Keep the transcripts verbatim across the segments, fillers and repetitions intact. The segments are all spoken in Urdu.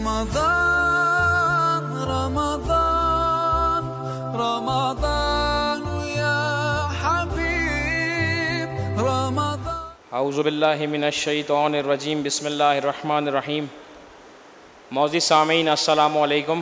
رمضان رمضان رمضان يا حبيب رمضان. اعوذ باللہ من الشیطان الرجیم. بسم اللہ الرحمن الرحیم. معزز سامعین السلام علیکم.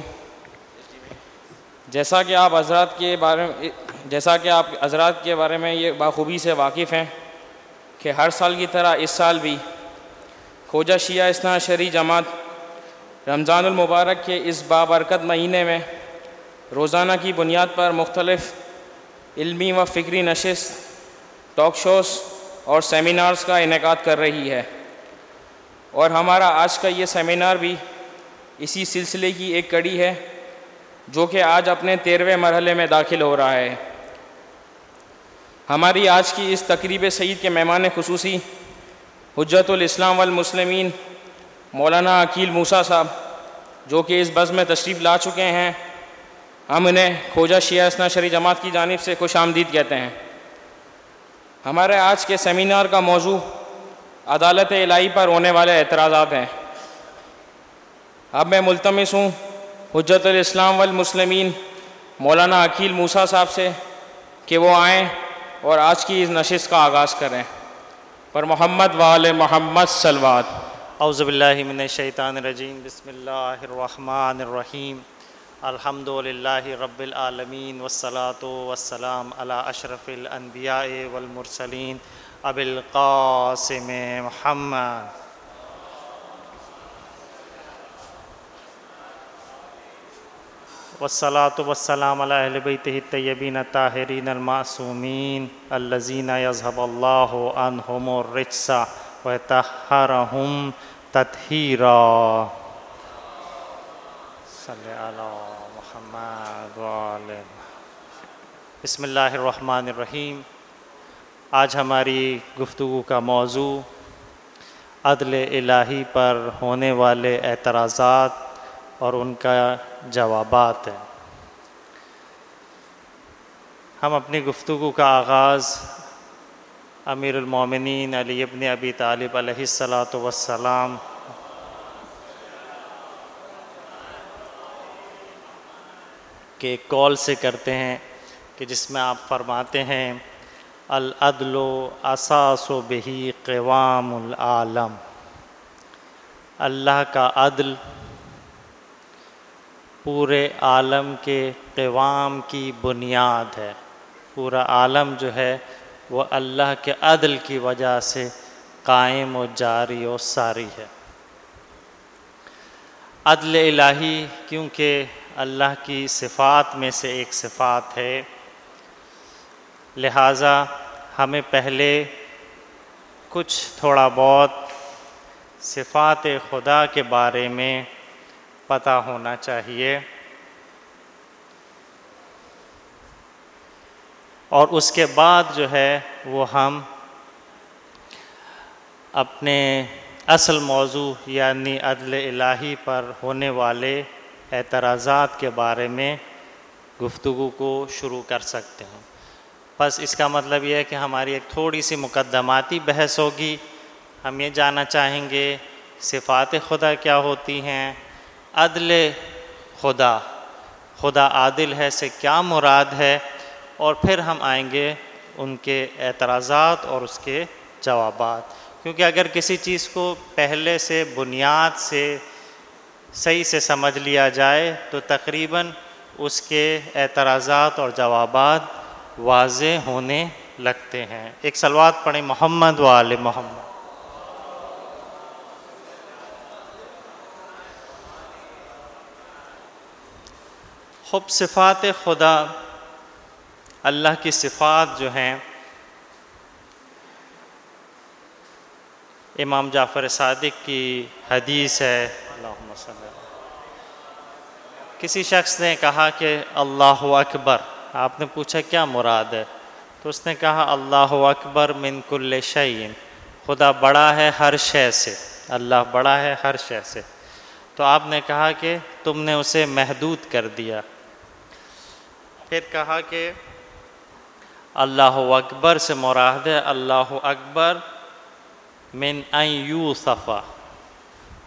جیسا کہ آپ حضرات کے بارے میں جیسا کہ آپ حضرات کے بارے میں یہ بخوبی سے واقف ہیں کہ ہر سال کی طرح اس سال بھی کھوجہ شیعہ اثنا عشری جماعت رمضان المبارک کے اس بابرکت مہینے میں روزانہ کی بنیاد پر مختلف علمی و فکری نشست، ٹاک شوز اور سیمینارز کا انعقاد کر رہی ہے، اور ہمارا آج کا یہ سیمینار بھی اسی سلسلے کی ایک کڑی ہے جو کہ آج اپنے تیرہویں مرحلے میں داخل ہو رہا ہے. ہماری آج کی اس تقریب سعید کے مہمان خصوصی حجت الاسلام والمسلمین مولانا عقیل موسیٰ صاحب جو کہ اس بزم میں تشریف لا چکے ہیں. ہم انہیں کھوجہ شیعہ اثنا عشری جماعت کی جانب سے خوش آمدید کہتے ہیں. ہمارے آج کے سیمینار کا موضوع عدالت الہی پر ہونے والے اعتراضات ہیں. اب میں ملتمس ہوں حجت الاسلام والمسلمین مولانا عقیل موسیٰ صاحب سے کہ وہ آئیں اور آج کی اس نشست کا آغاز کریں. پر محمد وآل محمد صلوات. اعوذ باللہ من الشیطان الرجیم. بسم اللہ الرحمن الرحیم. الحمد للہ رب العالمین والصلاة والسلام علی اشرف الانبیاء والمرسلین ابی القاسم محمد. والصلاة والسلام علی اہل بیتہ الطیبین الطاہرین المعصومین الذین یذہب اللہ عنہم الرجس ویطہرہم تطہیرا. صلی علی محمد وعلی. بسم اللہ الرحمن الرحیم. آج ہماری گفتگو کا موضوع عدل الہی پر ہونے والے اعتراضات اور ان کا جوابات ہے. ہم اپنی گفتگو کا آغاز امیر المومنین علی ابن ابی طالب علیہ الصلاۃ والسلام کے قول سے کرتے ہیں کہ جس میں آپ فرماتے ہیں العدل اساس بہ قوام العالم. اللہ کا عدل پورے عالم کے قوام کی بنیاد ہے. پورا عالم جو ہے وہ اللہ کے عدل کی وجہ سے قائم و جاری و ساری ہے. عدل الہی کیونکہ اللہ کی صفات میں سے ایک صفات ہے، لہٰذا ہمیں پہلے کچھ تھوڑا بہت صفات خدا کے بارے میں پتہ ہونا چاہیے، اور اس کے بعد جو ہے وہ ہم اپنے اصل موضوع یعنی عدل الہی پر ہونے والے اعتراضات کے بارے میں گفتگو کو شروع کر سکتے ہیں. بس اس کا مطلب یہ ہے کہ ہماری ایک تھوڑی سی مقدماتی بحث ہوگی. ہم یہ جاننا چاہیں گے صفات خدا کیا ہوتی ہیں، عدل خدا خدا عادل ہے سے کیا مراد ہے، اور پھر ہم آئیں گے ان کے اعتراضات اور اس کے جوابات. کیونکہ اگر کسی چیز کو پہلے سے بنیاد سے صحیح سے سمجھ لیا جائے تو تقریباً اس کے اعتراضات اور جوابات واضح ہونے لگتے ہیں. ایک صلوات پڑھیں محمد وآل محمد. خب صفات خدا، اللہ کی صفات جو ہیں، امام جعفر صادق کی حدیث ہے. اللہم صلی اللہ. کسی شخص نے کہا کہ اللہ اکبر. آپ نے پوچھا کیا مراد ہے؟ تو اس نے کہا اللہ اکبر من کل شیء. خدا بڑا ہے ہر شے سے، اللہ بڑا ہے ہر شے سے. تو آپ نے کہا کہ تم نے اسے محدود کر دیا. پھر کہا کہ اللہ اکبر سے مراد ہے اللہ اکبر من ان یوصف،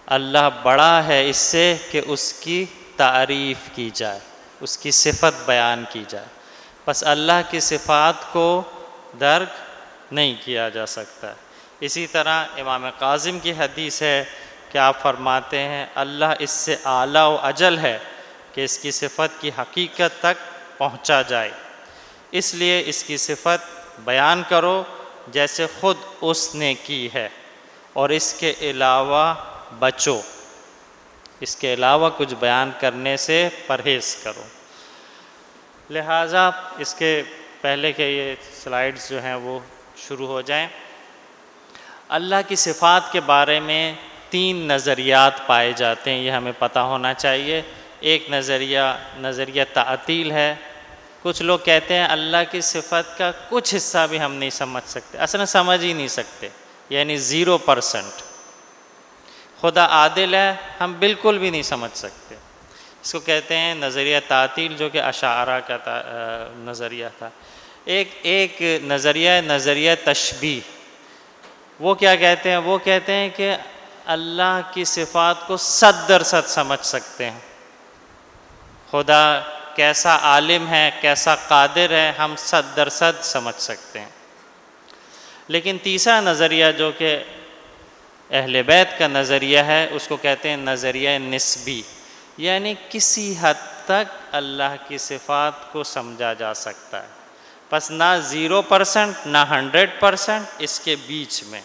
اللہ بڑا ہے اس سے کہ اس کی تعریف کی جائے، اس کی صفت بیان کی جائے، بس اللہ کی صفات کو درک نہیں کیا جا سکتا۔ اسی طرح امام کاظم کی حدیث ہے کہ آپ فرماتے ہیں اللہ اس سے اعلیٰ و اجل ہے کہ اس کی صفت کی حقیقت تک پہنچا جائے، اس لیے اس کی صفت بیان کرو جیسے خود اس نے کی ہے، اور اس کے علاوہ بچو، اس کے علاوہ کچھ بیان کرنے سے پرہیز کرو۔ لہٰذا اس کے پہلے کہ یہ سلائیڈز جو ہیں وہ شروع ہو جائیں، اللہ کی صفات کے بارے میں تین نظریات پائے جاتے ہیں، یہ ہمیں پتہ ہونا چاہیے۔ ایک نظریہ نظریہ تعطیل ہے، کچھ لوگ کہتے ہیں اللہ کی صفت کا کچھ حصہ بھی ہم نہیں سمجھ سکتے، اصل سمجھ ہی نہیں سکتے، یعنی زیرو پرسنٹ۔ خدا عادل ہے ہم بالکل بھی نہیں سمجھ سکتے، اس کو کہتے ہیں نظریہ تعطیل، جو کہ اشاعرہ کا نظریہ تھا۔ ایک ایک نظریہ نظریہ تشبیہ، وہ کیا کہتے ہیں؟ وہ کہتے ہیں کہ اللہ کی صفات کو صد درصد سمجھ سکتے ہیں، خدا کیسا عالم ہے، کیسا قادر ہے، ہم صد درصد سمجھ سکتے ہیں۔ لیکن تیسرا نظریہ جو کہ اہل بیت کا نظریہ ہے، اس کو کہتے ہیں نظریہ نسبی، یعنی کسی حد تک اللہ کی صفات کو سمجھا جا سکتا ہے، بس نہ زیرو پرسنٹ نہ ہنڈریڈ پرسنٹ، اس کے بیچ میں۔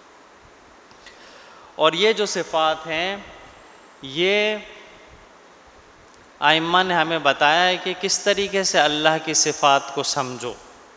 اور یہ جو صفات ہیں، یہ ائمہ نے ہمیں بتایا ہے کہ کس طریقے سے اللہ کی صفات کو سمجھو۔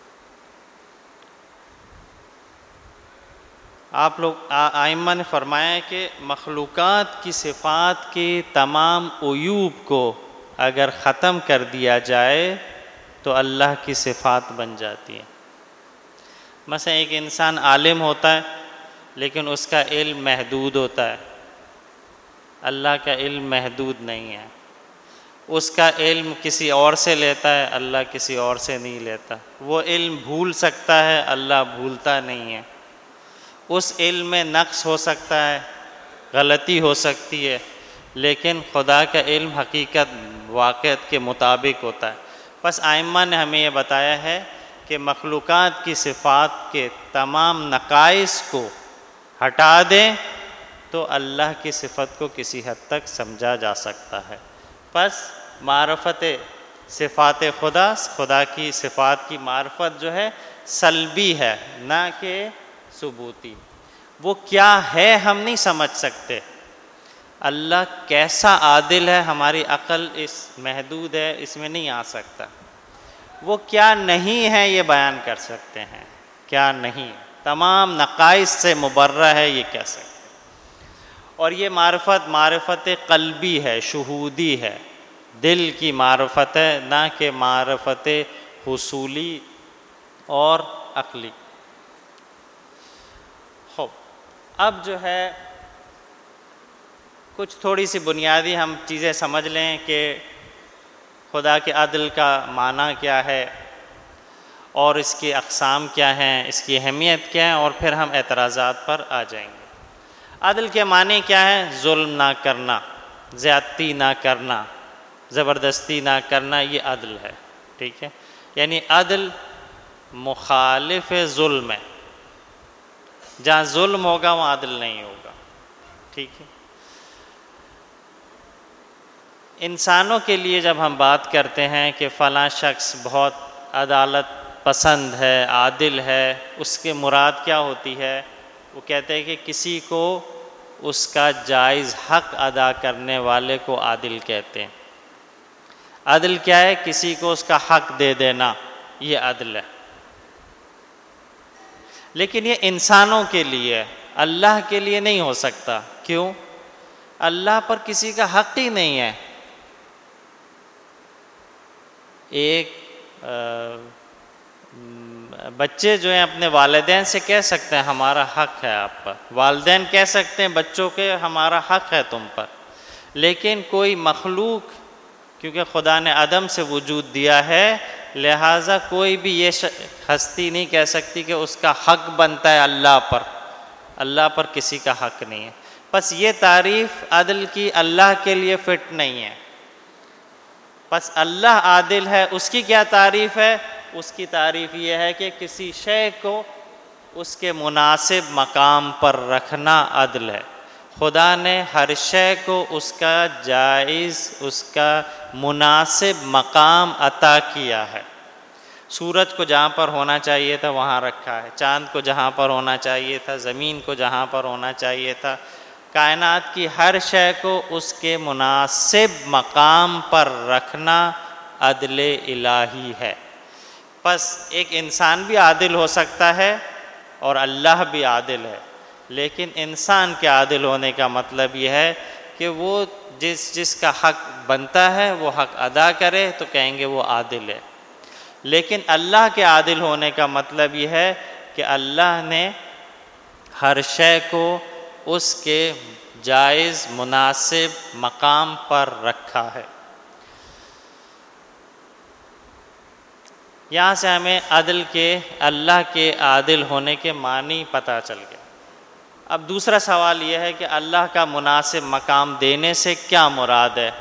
آپ لوگ ائمہ نے فرمایا ہے کہ مخلوقات کی صفات کی تمام عیوب کو اگر ختم کر دیا جائے تو اللہ کی صفات بن جاتی ہیں۔ مثلا ایک انسان عالم ہوتا ہے لیکن اس کا علم محدود ہوتا ہے، اللہ کا علم محدود نہیں ہے، اس کا علم کسی اور سے لیتا ہے، اللہ کسی اور سے نہیں لیتا، وہ علم بھول سکتا ہے، اللہ بھولتا نہیں ہے، اس علم میں نقص ہو سکتا ہے، غلطی ہو سکتی ہے، لیکن خدا کا علم حقیقت واقعت کے مطابق ہوتا ہے۔ بس ائمہ نے ہمیں یہ بتایا ہے کہ مخلوقات کی صفات کے تمام نقائص کو ہٹا دیں تو اللہ کی صفت کو کسی حد تک سمجھا جا سکتا ہے۔ پس معرفت صفات خدا، خدا کی صفات کی معرفت جو ہے سلبی ہے، نہ کہ ثبوتی۔ وہ کیا ہے ہم نہیں سمجھ سکتے، اللہ کیسا عادل ہے ہماری عقل اس محدود ہے، اس میں نہیں آ سکتا۔ وہ کیا نہیں ہے یہ بیان کر سکتے ہیں، کیا نہیں، تمام نقائص سے مبرہ ہے یہ کہہ سکتے ہیں۔ اور یہ معرفت معرفت قلبی ہے، شہودی ہے، دل کی معرفت ہے، نہ کہ معرفت حصولی اور عقلی۔ خوب، اب جو ہے کچھ تھوڑی سی بنیادی ہم چیزیں سمجھ لیں کہ خدا کے عدل کا معنی کیا ہے اور اس کی اقسام کیا ہیں، اس کی اہمیت کیا ہے، اور پھر ہم اعتراضات پر آ جائیں گے۔ عدل کے معنی کیا ہے؟ ظلم نہ کرنا، زیادتی نہ کرنا، زبردستی نہ کرنا، یہ عدل ہے، ٹھیک ہے؟ یعنی عدل مخالف ظلم ہے، جہاں ظلم ہوگا وہاں عدل نہیں ہوگا، ٹھیک ہے؟ انسانوں کے لیے جب ہم بات کرتے ہیں کہ فلاں شخص بہت عدالت پسند ہے، عادل ہے، اس کے مراد کیا ہوتی ہے؟ وہ کہتے ہیں کہ کسی کو اس کا جائز حق ادا کرنے والے کو عادل کہتے ہیں۔ عدل کیا ہے؟ کسی کو اس کا حق دے دینا، یہ عدل ہے۔ لیکن یہ انسانوں کے لیے ہے، اللہ کے لیے نہیں ہو سکتا۔ کیوں؟ اللہ پر کسی کا حق ہی نہیں ہے۔ ایک بچے جو ہیں اپنے والدین سے کہہ سکتے ہیں ہمارا حق ہے آپ پر، والدین کہہ سکتے ہیں بچوں کے ہمارا حق ہے تم پر، لیکن کوئی مخلوق، کیونکہ خدا نے عدم سے وجود دیا ہے، لہٰذا کوئی بھی یہ ہستی نہیں کہہ سکتی کہ اس کا حق بنتا ہے اللہ پر۔ اللہ پر کسی کا حق نہیں ہے۔ بس یہ تعریف عدل کی اللہ کے لیے فٹ نہیں ہے. بس اللہ عادل ہے، اس کی کیا تعریف ہے؟ اس کی تعریف یہ ہے کہ کسی شے کو اس کے مناسب مقام پر رکھنا عدل ہے. خدا نے ہر شے کو اس کا جائز، اس کا مناسب مقام عطا کیا ہے. سورج کو جہاں پر ہونا چاہیے تھا وہاں رکھا ہے، چاند کو جہاں پر ہونا چاہیے تھا، زمین کو جہاں پر ہونا چاہیے تھا. کائنات کی ہر شے کو اس کے مناسب مقام پر رکھنا عدل الہی ہے. بس ایک انسان بھی عادل ہو سکتا ہے اور اللہ بھی عادل ہے، لیکن انسان کے عادل ہونے کا مطلب یہ ہے کہ وہ جس جس کا حق بنتا ہے وہ حق ادا کرے تو کہیں گے وہ عادل ہے. لیکن اللہ کے عادل ہونے کا مطلب یہ ہے کہ اللہ نے ہر شے کو اس کے جائز مناسب مقام پر رکھا ہے. یہاں سے ہمیں عدل کے، اللہ کے عادل ہونے کے معنی پتہ چل گئے. اب دوسرا سوال یہ ہے کہ اللہ کا مناسب مقام دینے سے کیا مراد ہے؟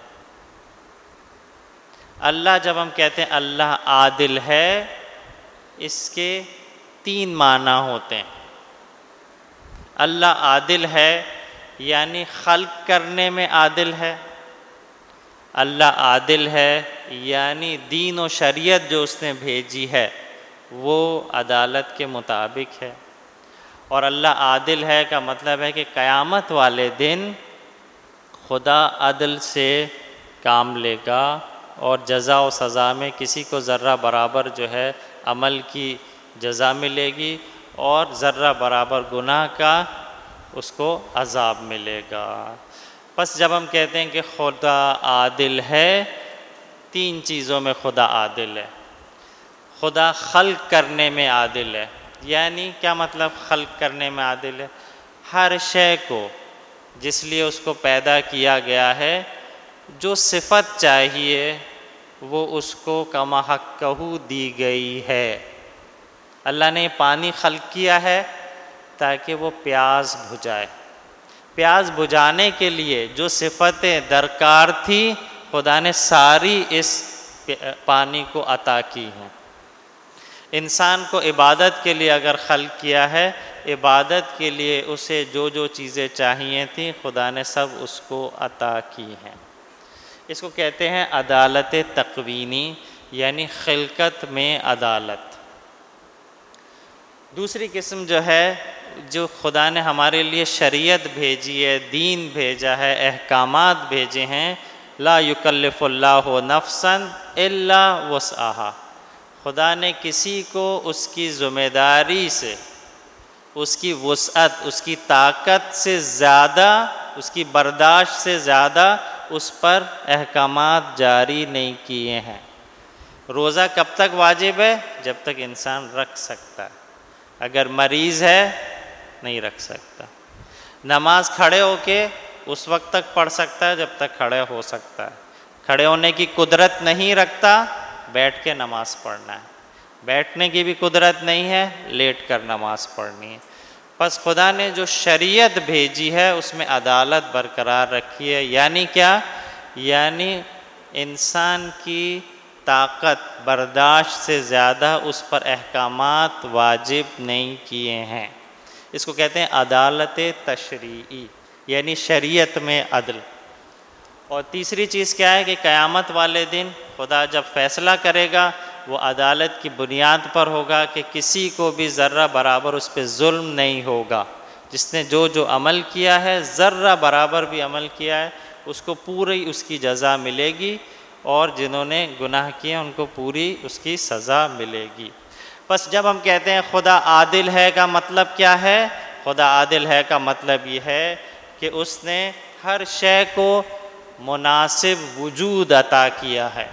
اللہ جب ہم کہتے ہیں اللہ عادل ہے، اس کے تین معنی ہوتے ہیں. اللہ عادل ہے یعنی خلق کرنے میں عادل ہے. اللہ عادل ہے یعنی دین و شریعت جو اس نے بھیجی ہے وہ عدالت کے مطابق ہے. اور اللہ عادل ہے کا مطلب ہے کہ قیامت والے دن خدا عدل سے کام لے گا اور جزا و سزا میں کسی کو ذرہ برابر جو ہے عمل کی جزا ملے گی اور ذرہ برابر گناہ کا اس کو عذاب ملے گا. بس جب ہم کہتے ہیں کہ خدا عادل ہے، تین چیزوں میں خدا عادل ہے. خدا خلق کرنے میں عادل ہے. یعنی کیا مطلب خلق کرنے میں عادل ہے؟ ہر شے کو جس لیے اس کو پیدا کیا گیا ہے، جو صفت چاہیے وہ اس کو کما حقہ دی گئی ہے. اللہ نے پانی خلق کیا ہے تاکہ وہ پیاس بجھائے. پیاس بجھانے کے لیے جو صفتیں درکار تھی خدا نے ساری اس پانی کو عطا کی ہیں. انسان کو عبادت کے لیے اگر خلق کیا ہے، عبادت کے لیے اسے جو جو چیزیں چاہیے تھیں خدا نے سب اس کو عطا کی ہیں. اس کو کہتے ہیں عدالت تقوینی، یعنی خلقت میں عدالت. دوسری قسم جو ہے، جو خدا نے ہمارے لیے شریعت بھیجی ہے، دین بھیجا ہے، احکامات بھیجے ہیں. لا یکلف اللہ نفسا الا وسعہا. خدا نے کسی کو اس کی ذمہ داری سے، اس کی وسعت، اس کی طاقت سے زیادہ، اس کی برداشت سے زیادہ اس پر احکامات جاری نہیں کیے ہیں. روزہ کب تک واجب ہے؟ جب تک انسان رکھ سکتا ہے. اگر مریض ہے نہیں رکھ سکتا. نماز کھڑے ہو کے اس وقت تک پڑھ سکتا ہے جب تک کھڑے ہو سکتا ہے. کھڑے ہونے کی قدرت نہیں رکھتا، بیٹھ کے نماز پڑھنا ہے. بیٹھنے کی بھی قدرت نہیں ہے، لیٹ کر نماز پڑھنی ہے. بس خدا نے جو شریعت بھیجی ہے اس میں عدالت برقرار رکھی ہے. یعنی کیا؟ یعنی انسان کی طاقت برداشت سے زیادہ اس پر احکامات واجب نہیں کیے ہیں. اس کو کہتے ہیں عدالت تشریعی، یعنی شریعت میں عدل. اور تیسری چیز کیا ہے کہ قیامت والے دن خدا جب فیصلہ کرے گا وہ عدالت کی بنیاد پر ہوگا کہ کسی کو بھی ذرہ برابر اس پہ ظلم نہیں ہوگا. جس نے جو جو عمل کیا ہے، ذرہ برابر بھی عمل کیا ہے، اس کو پوری اس کی جزا ملے گی، اور جنہوں نے گناہ کیے ان کو پوری اس کی سزا ملے گی. بس جب ہم کہتے ہیں خدا عادل ہے کا مطلب کیا ہے؟ خدا عادل ہے کا مطلب یہ ہے کہ اس نے ہر شے کو مناسب وجود عطا کیا ہے.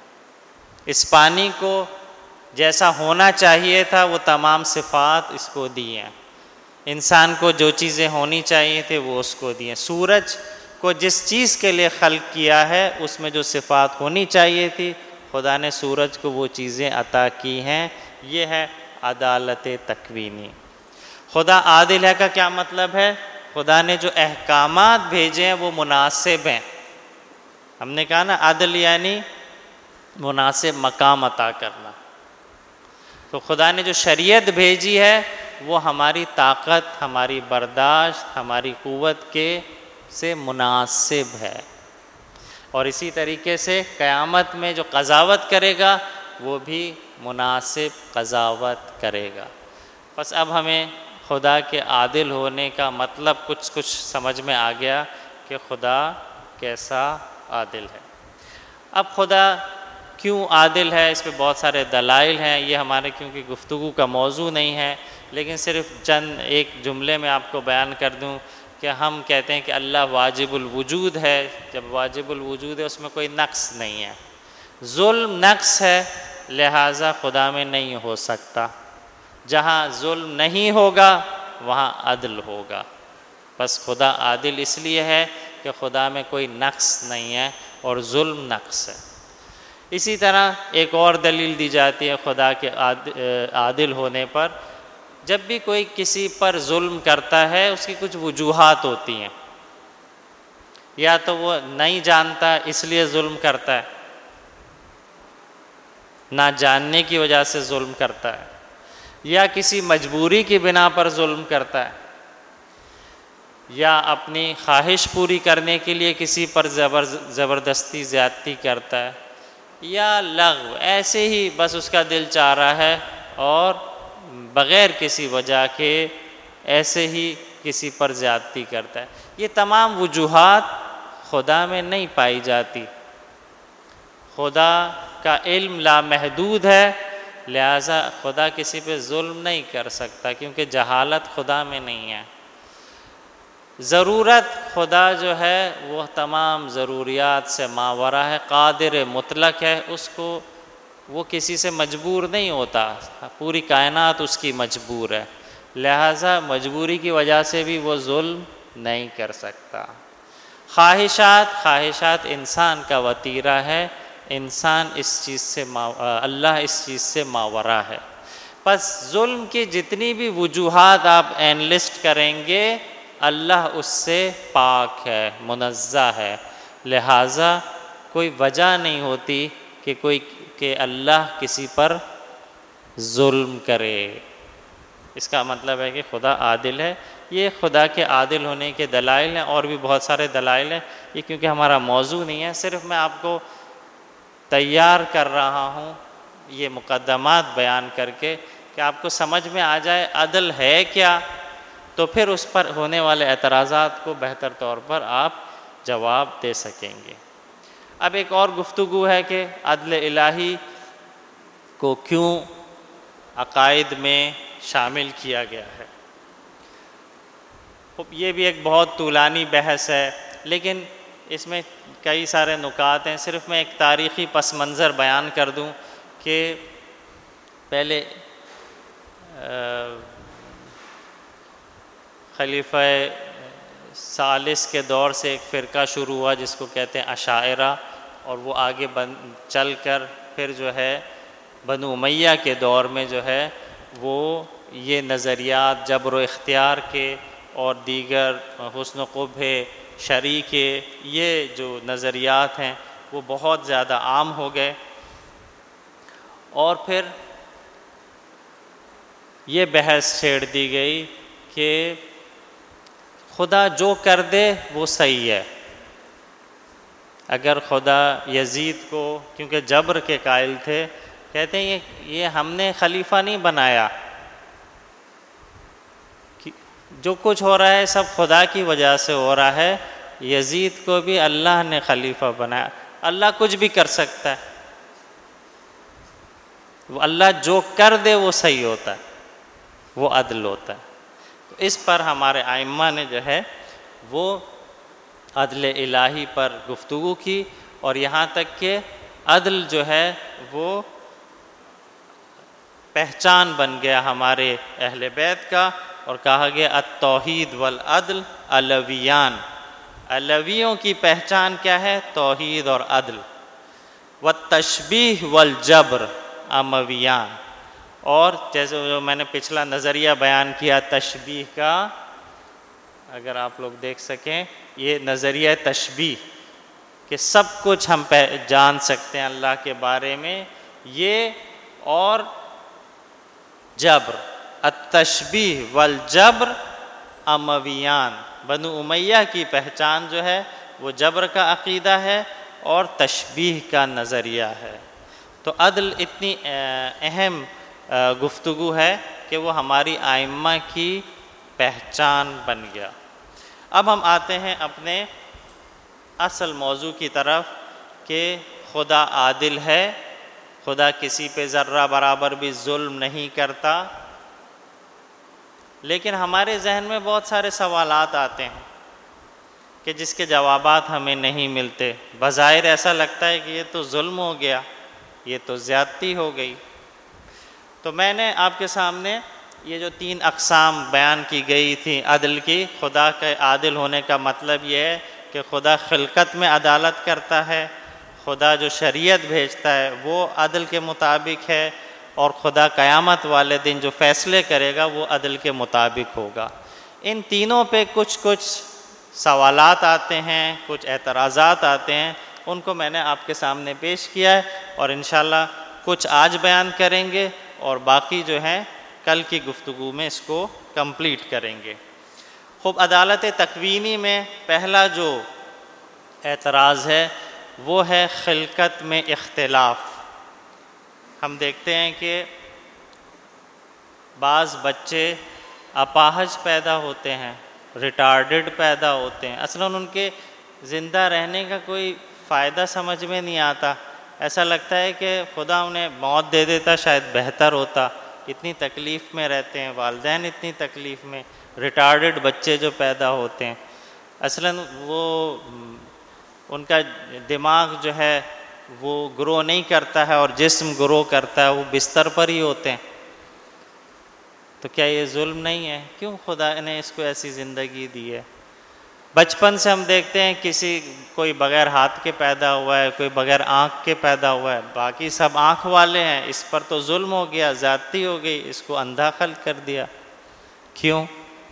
اس پانی کو جیسا ہونا چاہیے تھا وہ تمام صفات اس کو دی ہیں. انسان کو جو چیزیں ہونی چاہیے تھے وہ اس کو دی ہیں. سورج کو جس چیز کے لیے خلق کیا ہے اس میں جو صفات ہونی چاہیے تھی خدا نے سورج کو وہ چیزیں عطا کی ہیں. یہ ہے عدالت تکوینی. خدا عادل ہے کا کیا مطلب ہے؟ خدا نے جو احکامات بھیجے ہیں وہ مناسب ہیں. ہم نے کہا نا عدل یعنی مناسب مقام عطا کرنا. تو خدا نے جو شریعت بھیجی ہے وہ ہماری طاقت، ہماری برداشت، ہماری قوت کے سے مناسب ہے. اور اسی طریقے سے قیامت میں جو قضاوت کرے گا وہ بھی مناسب قضاوت کرے گا. بس اب ہمیں خدا کے عادل ہونے کا مطلب کچھ کچھ سمجھ میں آ گیا کہ خدا کیسا عادل ہے. اب خدا کیوں عادل ہے اس پہ بہت سارے دلائل ہیں. یہ ہمارے کیونکہ گفتگو کا موضوع نہیں ہے، لیکن صرف چند ایک جملے میں آپ کو بیان کر دوں کہ ہم کہتے ہیں کہ اللہ واجب الوجود ہے. جب واجب الوجود ہے اس میں کوئی نقص نہیں ہے. ظلم نقص ہے، لہٰذا خدا میں نہیں ہو سکتا. جہاں ظلم نہیں ہوگا وہاں عدل ہوگا. بس خدا عادل اس لیے ہے کہ خدا میں کوئی نقص نہیں ہے اور ظلم نقص ہے. اسی طرح ایک اور دلیل دی جاتی ہے خدا کے عادل ہونے پر. جب بھی کوئی کسی پر ظلم کرتا ہے اس کی کچھ وجوہات ہوتی ہیں. یا تو وہ نہیں جانتا اس لیے ظلم کرتا ہے، نہ جاننے کی وجہ سے ظلم کرتا ہے، یا کسی مجبوری کی بنا پر ظلم کرتا ہے، یا اپنی خواہش پوری کرنے کے لیے کسی پر زبر زبردستی زیادتی کرتا ہے، یا لغو ایسے ہی بس اس کا دل چاہ رہا ہے اور بغیر کسی وجہ کے ایسے ہی کسی پر زیادتی کرتا ہے. یہ تمام وجوہات خدا میں نہیں پائی جاتی. خدا کا علم لامحدود ہے، لہذا خدا کسی پہ ظلم نہیں کر سکتا کیونکہ جہالت خدا میں نہیں ہے. ضرورت خدا جو ہے وہ تمام ضروریات سے ماورا ہے، قادر مطلق ہے. اس کو وہ کسی سے مجبور نہیں ہوتا، پوری کائنات اس کی مجبور ہے، لہذا مجبوری کی وجہ سے بھی وہ ظلم نہیں کر سکتا. خواہشات خواہشات انسان کا وتیرہ ہے، انسان اس چیز سے اللہ اس چیز سے ماورا ہے. پس ظلم کی جتنی بھی وجوہات آپ اینلسٹ کریں گے اللہ اس سے پاک ہے، منزہ ہے، لہٰذا کوئی وجہ نہیں ہوتی کہ کوئی کہ اللہ کسی پر ظلم کرے. اس کا مطلب ہے کہ خدا عادل ہے. یہ خدا کے عادل ہونے کے دلائل ہیں، اور بھی بہت سارے دلائل ہیں. یہ کیونکہ ہمارا موضوع نہیں ہے، صرف میں آپ کو تیار کر رہا ہوں یہ مقدمات بیان کر کے کہ آپ کو سمجھ میں آ جائے عدل ہے کیا، تو پھر اس پر ہونے والے اعتراضات کو بہتر طور پر آپ جواب دے سکیں گے. اب ایک اور گفتگو ہے کہ عدل الہی کو کیوں عقائد میں شامل کیا گیا ہے. یہ بھی ایک بہت طولانی بحث ہے، لیکن اس میں کئی سارے نکات ہیں. صرف میں ایک تاریخی پس منظر بیان کر دوں کہ پہلے خلیفہ ثالث کے دور سے ایک فرقہ شروع ہوا جس کو کہتے ہیں اشاعرہ، اور وہ آگے بن چل کر پھر جو ہے بنو امیہ کے دور میں جو ہے وہ یہ نظریات جبر و اختیار کے اور دیگر حسن و قبح شرعی کے یہ جو نظریات ہیں وہ بہت زیادہ عام ہو گئے. اور پھر یہ بحث چھیڑ دی گئی کہ خدا جو کر دے وہ صحیح ہے. اگر خدا یزید کو، کیونکہ جبر کے قائل تھے، کہتے ہیں یہ ہم نے خلیفہ نہیں بنایا، جو کچھ ہو رہا ہے سب خدا کی وجہ سے ہو رہا ہے. یزید کو بھی اللہ نے خلیفہ بنایا. اللہ کچھ بھی کر سکتا ہے، وہ اللہ جو کر دے وہ صحیح ہوتا ہے، وہ عدل ہوتا ہے. تو اس پر ہمارے ائمہ نے جو ہے وہ عدل الہی پر گفتگو کی، اور یہاں تک کہ عدل جو ہے وہ پہچان بن گیا ہمارے اہل بیت کا، اور کہا گیا التوحید والعدل علویان. علویوں کی پہچان کیا ہے؟ توحید اور عدل. والتشبیہ والجبر امویان. اور جیسے جو میں نے پچھلا نظریہ بیان کیا تشبیہ کا، اگر آپ لوگ دیکھ سکیں یہ نظریہ تشبیہ کہ سب کچھ ہم جان سکتے ہیں اللہ کے بارے میں، یہ اور جبر، التشبیہ والجبر امویان، بنو امیہ کی پہچان جو ہے وہ جبر کا عقیدہ ہے اور تشبیہ کا نظریہ ہے۔ تو عدل اتنی اہم گفتگو ہے کہ وہ ہماری ائمہ کی پہچان بن گیا۔ اب ہم آتے ہیں اپنے اصل موضوع کی طرف کہ خدا عادل ہے، خدا کسی پہ ذرہ برابر بھی ظلم نہیں کرتا، لیکن ہمارے ذہن میں بہت سارے سوالات آتے ہیں کہ جس کے جوابات ہمیں نہیں ملتے۔ بظاہر ایسا لگتا ہے کہ یہ تو ظلم ہو گیا، یہ تو زیادتی ہو گئی۔ تو میں نے آپ کے سامنے یہ جو تین اقسام بیان کی گئی تھی عدل کی، خدا کے عادل ہونے کا مطلب یہ ہے کہ خدا خلقت میں عدالت کرتا ہے، خدا جو شریعت بھیجتا ہے وہ عدل کے مطابق ہے، اور خدا قیامت والے دن جو فیصلے کرے گا وہ عدل کے مطابق ہوگا۔ ان تینوں پہ کچھ کچھ سوالات آتے ہیں، کچھ اعتراضات آتے ہیں، ان کو میں نے آپ کے سامنے پیش کیا ہے، اور انشاءاللہ کچھ آج بیان کریں گے اور باقی جو ہے کل کی گفتگو میں اس کو کمپلیٹ کریں گے۔ خوب، عدالت تکوینی میں پہلا جو اعتراض ہے وہ ہے خلقت میں اختلاف۔ ہم دیکھتے ہیں کہ بعض بچے اپاہج پیدا ہوتے ہیں، ریٹارڈڈ پیدا ہوتے ہیں، اصلاً ان کے زندہ رہنے کا کوئی فائدہ سمجھ میں نہیں آتا، ایسا لگتا ہے کہ خدا انہیں موت دے دیتا شاید بہتر ہوتا، اتنی تکلیف میں رہتے ہیں، والدین اتنی تکلیف میں، ریٹارڈڈ بچے جو پیدا ہوتے ہیں، اصلاً وہ ان کا دماغ جو ہے وہ گرو نہیں کرتا ہے اور جسم گرو کرتا ہے، وہ بستر پر ہی ہوتے ہیں۔ تو کیا یہ ظلم نہیں ہے؟ کیوں خدا نے اس کو ایسی زندگی دی ہے؟ بچپن سے ہم دیکھتے ہیں کسی کوئی بغیر ہاتھ کے پیدا ہوا ہے، کوئی بغیر آنکھ کے پیدا ہوا ہے، باقی سب آنکھ والے ہیں، اس پر تو ظلم ہو گیا، زیادتی ہو گئی، اس کو اندھا خلق کر دیا۔ کیوں؟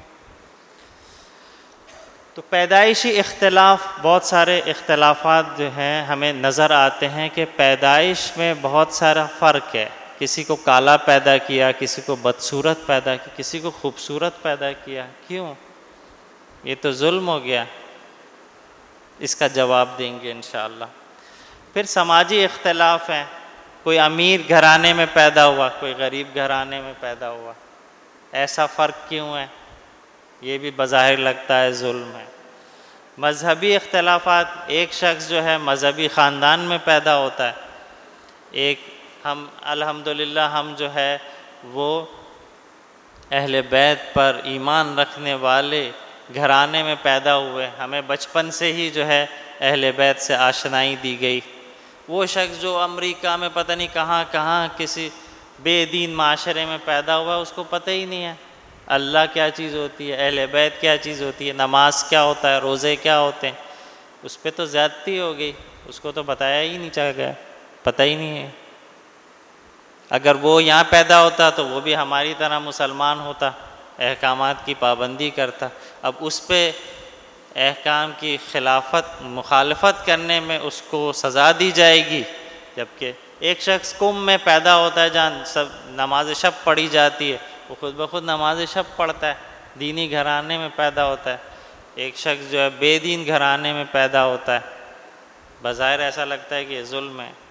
تو پیدائشی اختلاف، بہت سارے اختلافات جو ہیں ہمیں نظر آتے ہیں کہ پیدائش میں بہت سارا فرق ہے، کسی کو کالا پیدا کیا، کسی کو بدصورت پیدا کیا، کسی کو خوبصورت پیدا کیا، کیوں؟ یہ تو ظلم ہو گیا۔ اس کا جواب دیں گے انشاءاللہ۔ پھر سماجی اختلاف ہیں، کوئی امیر گھرانے میں پیدا ہوا، کوئی غریب گھرانے میں پیدا ہوا، ایسا فرق کیوں ہے؟ یہ بھی بظاہر لگتا ہے ظلم ہے۔ مذہبی اختلافات، ایک شخص جو ہے مذہبی خاندان میں پیدا ہوتا ہے، ایک ہم الحمدللہ ہم جو ہے وہ اہل بیت پر ایمان رکھنے والے گھرانے میں پیدا ہوئے، ہمیں بچپن سے ہی جو ہے اہل بیت سے آشنائی دی گئی۔ وہ شخص جو امریکہ میں پتہ نہیں کہاں کہاں کسی بے دین معاشرے میں پیدا ہوا، اس کو پتہ ہی نہیں ہے اللہ کیا چیز ہوتی ہے، اہل بیت کیا چیز ہوتی ہے، نماز کیا ہوتا ہے، روزے کیا ہوتے ہیں، اس پہ تو زیادتی ہو گئی، اس کو تو بتایا ہی نہیں چاہ گیا، پتہ ہی نہیں ہے۔ اگر وہ یہاں پیدا ہوتا تو وہ بھی ہماری طرح مسلمان ہوتا، احکامات کی پابندی کرتا، اب اس پہ احکام کی خلافت مخالفت کرنے میں اس کو سزا دی جائے گی، جبکہ ایک شخص قوم میں پیدا ہوتا ہے جہاں سب نماز شب پڑھی جاتی ہے، وہ خود بخود نماز شب پڑھتا ہے، دینی گھرانے میں پیدا ہوتا ہے۔ ایک شخص جو ہے بے دین گھرانے میں پیدا ہوتا ہے، بظاہر ایسا لگتا ہے کہ یہ ظلم ہے۔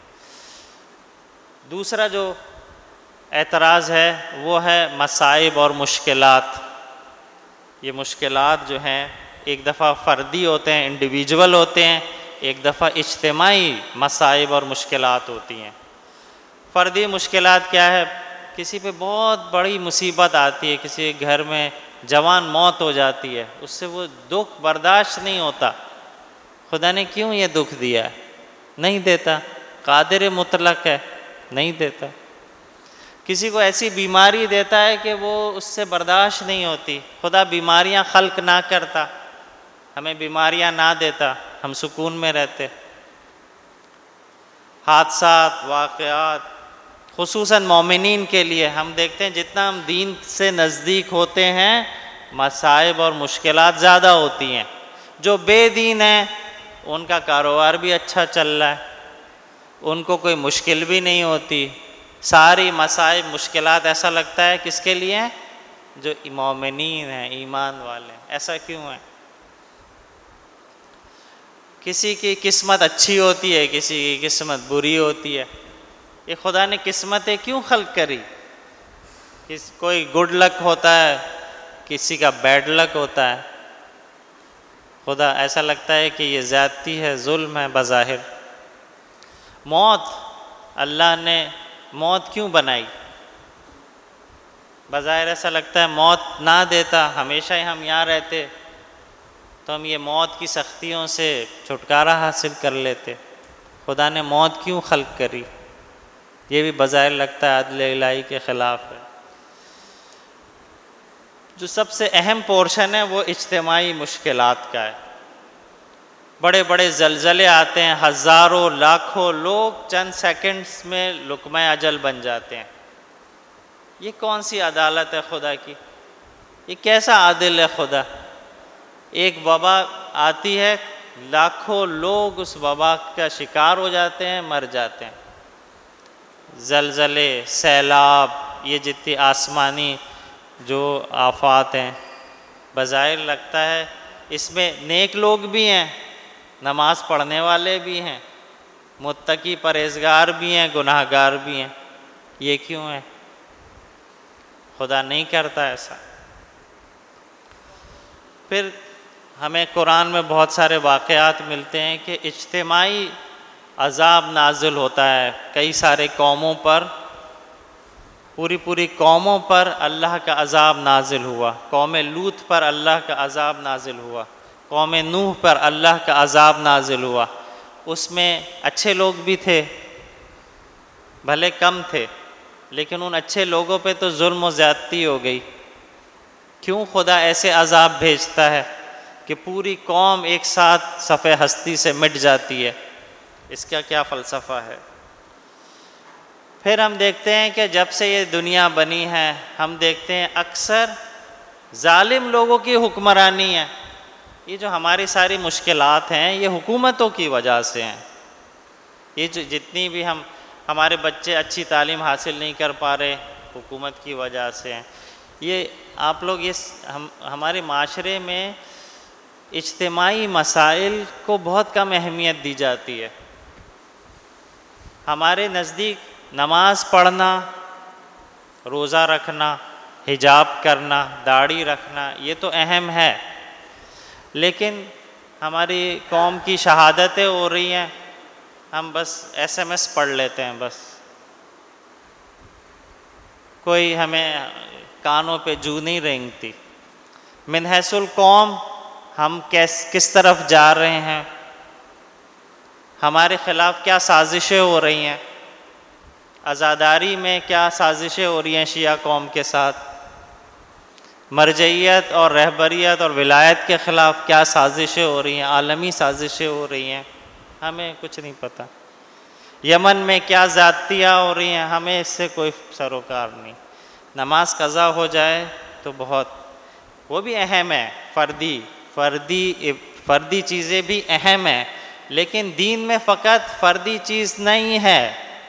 دوسرا جو اعتراض ہے وہ ہے مصائب اور مشکلات۔ یہ مشکلات جو ہیں ایک دفعہ فردی ہوتے ہیں، انڈیویجول ہوتے ہیں، ایک دفعہ اجتماعی مصائب اور مشکلات ہوتی ہیں۔ فردی مشکلات کیا ہے؟ کسی پہ بہت بڑی مصیبت آتی ہے، کسی گھر میں جوان موت ہو جاتی ہے، اس سے وہ دکھ برداشت نہیں ہوتا، خدا نے کیوں یہ دکھ دیا ہے؟ نہیں دیتا، قادر مطلق ہے، نہیں دیتا۔ کسی کو ایسی بیماری دیتا ہے کہ وہ اس سے برداشت نہیں ہوتی، خدا بیماریاں خلق نہ کرتا، ہمیں بیماریاں نہ دیتا، ہم سکون میں رہتے۔ حادثات، واقعات، خصوصاً مومنین کے لیے ہم دیکھتے ہیں جتنا ہم دین سے نزدیک ہوتے ہیں مصائب اور مشکلات زیادہ ہوتی ہیں. جو بے دین ہیں ان کا کاروبار بھی اچھا چل رہا ہے، ان کو کوئی مشکل بھی نہیں ہوتی. ساری مصائب مشکلات ایسا لگتا ہے کس کے لیے ہیں؟ جو مومنین ہیں، ایمان والے ہیں. ایسا کیوں ہے؟ کسی کی قسمت اچھی ہوتی ہے، کسی کی قسمت بری ہوتی ہے. یہ خدا نے قسمتیں کیوں خلق کری؟ کس کوئی گڈ لک ہوتا ہے، کسی کا بیڈ لک ہوتا ہے. خدا ایسا لگتا ہے کہ یہ زیادتی ہے، ظلم ہے بظاہر. موت، اللہ نے موت کیوں بنائی؟ بظاہر ایسا لگتا ہے موت نہ دیتا، ہمیشہ ہی ہم یہاں رہتے تو ہم یہ موت کی سختیوں سے چھٹکارا حاصل کر لیتے. خدا نے موت کیوں خلق کری؟ یہ بھی بظاہر لگتا ہے عدل الہی کے خلاف ہے. جو سب سے اہم پورشن ہے وہ اجتماعی مشکلات کا ہے. بڑے بڑے زلزلے آتے ہیں، ہزاروں لاکھوں لوگ چند سیکنڈز میں لقمہ اجل بن جاتے ہیں. یہ کون سی عدالت ہے خدا کی؟ یہ کیسا عادل ہے خدا؟ ایک وبا آتی ہے، لاکھوں لوگ اس وبا کا شکار ہو جاتے ہیں، مر جاتے ہیں. زلزلے، سیلاب، یہ جتنی آسمانی جو آفات ہیں، بظاہر لگتا ہے اس میں نیک لوگ بھی ہیں، نماز پڑھنے والے بھی ہیں، متقی پرہیزگار بھی ہیں، گناہ گار بھی ہیں. یہ کیوں ہے؟ خدا نہیں کرتا ایسا. پھر ہمیں قرآن میں بہت سارے واقعات ملتے ہیں کہ اجتماعی عذاب نازل ہوتا ہے کئی سارے قوموں پر. پوری پوری قوموں پر اللہ کا عذاب نازل ہوا. قوم لوط پر اللہ کا عذاب نازل ہوا، قوم نوح پر اللہ کا عذاب نازل ہوا. اس میں اچھے لوگ بھی تھے، بھلے کم تھے، لیکن ان اچھے لوگوں پہ تو ظلم و زیادتی ہو گئی. کیوں خدا ایسے عذاب بھیجتا ہے کہ پوری قوم ایک ساتھ صفحہ ہستی سے مٹ جاتی ہے؟ اس کا کیا فلسفہ ہے؟ پھر ہم دیکھتے ہیں کہ جب سے یہ دنیا بنی ہے ہم دیکھتے ہیں اکثر ظالم لوگوں کی حکمرانی ہے. یہ جو ہماری ساری مشکلات ہیں یہ حکومتوں کی وجہ سے ہیں. یہ جو جتنی بھی ہم ہمارے بچے اچھی تعلیم حاصل نہیں کر پا رہے، حکومت کی وجہ سے ہیں. یہ آپ لوگ یہ ہم ہمارے معاشرے میں اجتماعی مسائل کو بہت کم اہمیت دی جاتی ہے. ہمارے نزدیک نماز پڑھنا، روزہ رکھنا، حجاب کرنا، داڑھی رکھنا یہ تو اہم ہے، لیکن ہماری قوم کی شہادتیں ہو رہی ہیں، ہم بس ایس ایم ایس پڑھ لیتے ہیں. بس کوئی ہمیں کانوں پہ جو نہیں رینگتی. من حیث القوم ہم کس کس طرف جا رہے ہیں، ہمارے خلاف کیا سازشیں ہو رہی ہیں، عزاداری میں کیا سازشیں ہو رہی ہیں شیعہ قوم کے ساتھ، مرجعیت اور رہبریت اور ولایت کے خلاف کیا سازشیں ہو رہی ہیں، عالمی سازشیں ہو رہی ہیں، ہمیں کچھ نہیں پتہ. یمن میں کیا زیادتیاں ہو رہی ہیں، ہمیں اس سے کوئی سروکار نہیں. نماز قضا ہو جائے تو بہت، وہ بھی اہم ہے، فردی فردی فردی چیزیں بھی اہم ہیں، لیکن دین میں فقط فردی چیز نہیں ہے.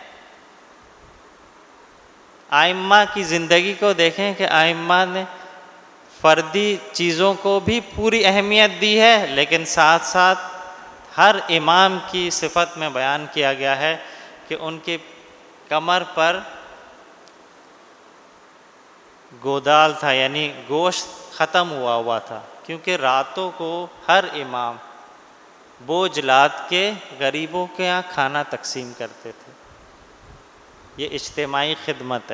ائمہ کی زندگی کو دیکھیں کہ ائمہ نے فردی چیزوں کو بھی پوری اہمیت دی ہے، لیکن ساتھ ساتھ ہر امام کی صفت میں بیان کیا گیا ہے کہ ان کی کمر پر گودال تھا، یعنی گوشت ختم ہوا ہوا تھا، کیونکہ راتوں کو ہر امام بوجھ لاد کے غریبوں کے یہاں کھانا تقسیم کرتے تھے. یہ اجتماعی خدمت ہے.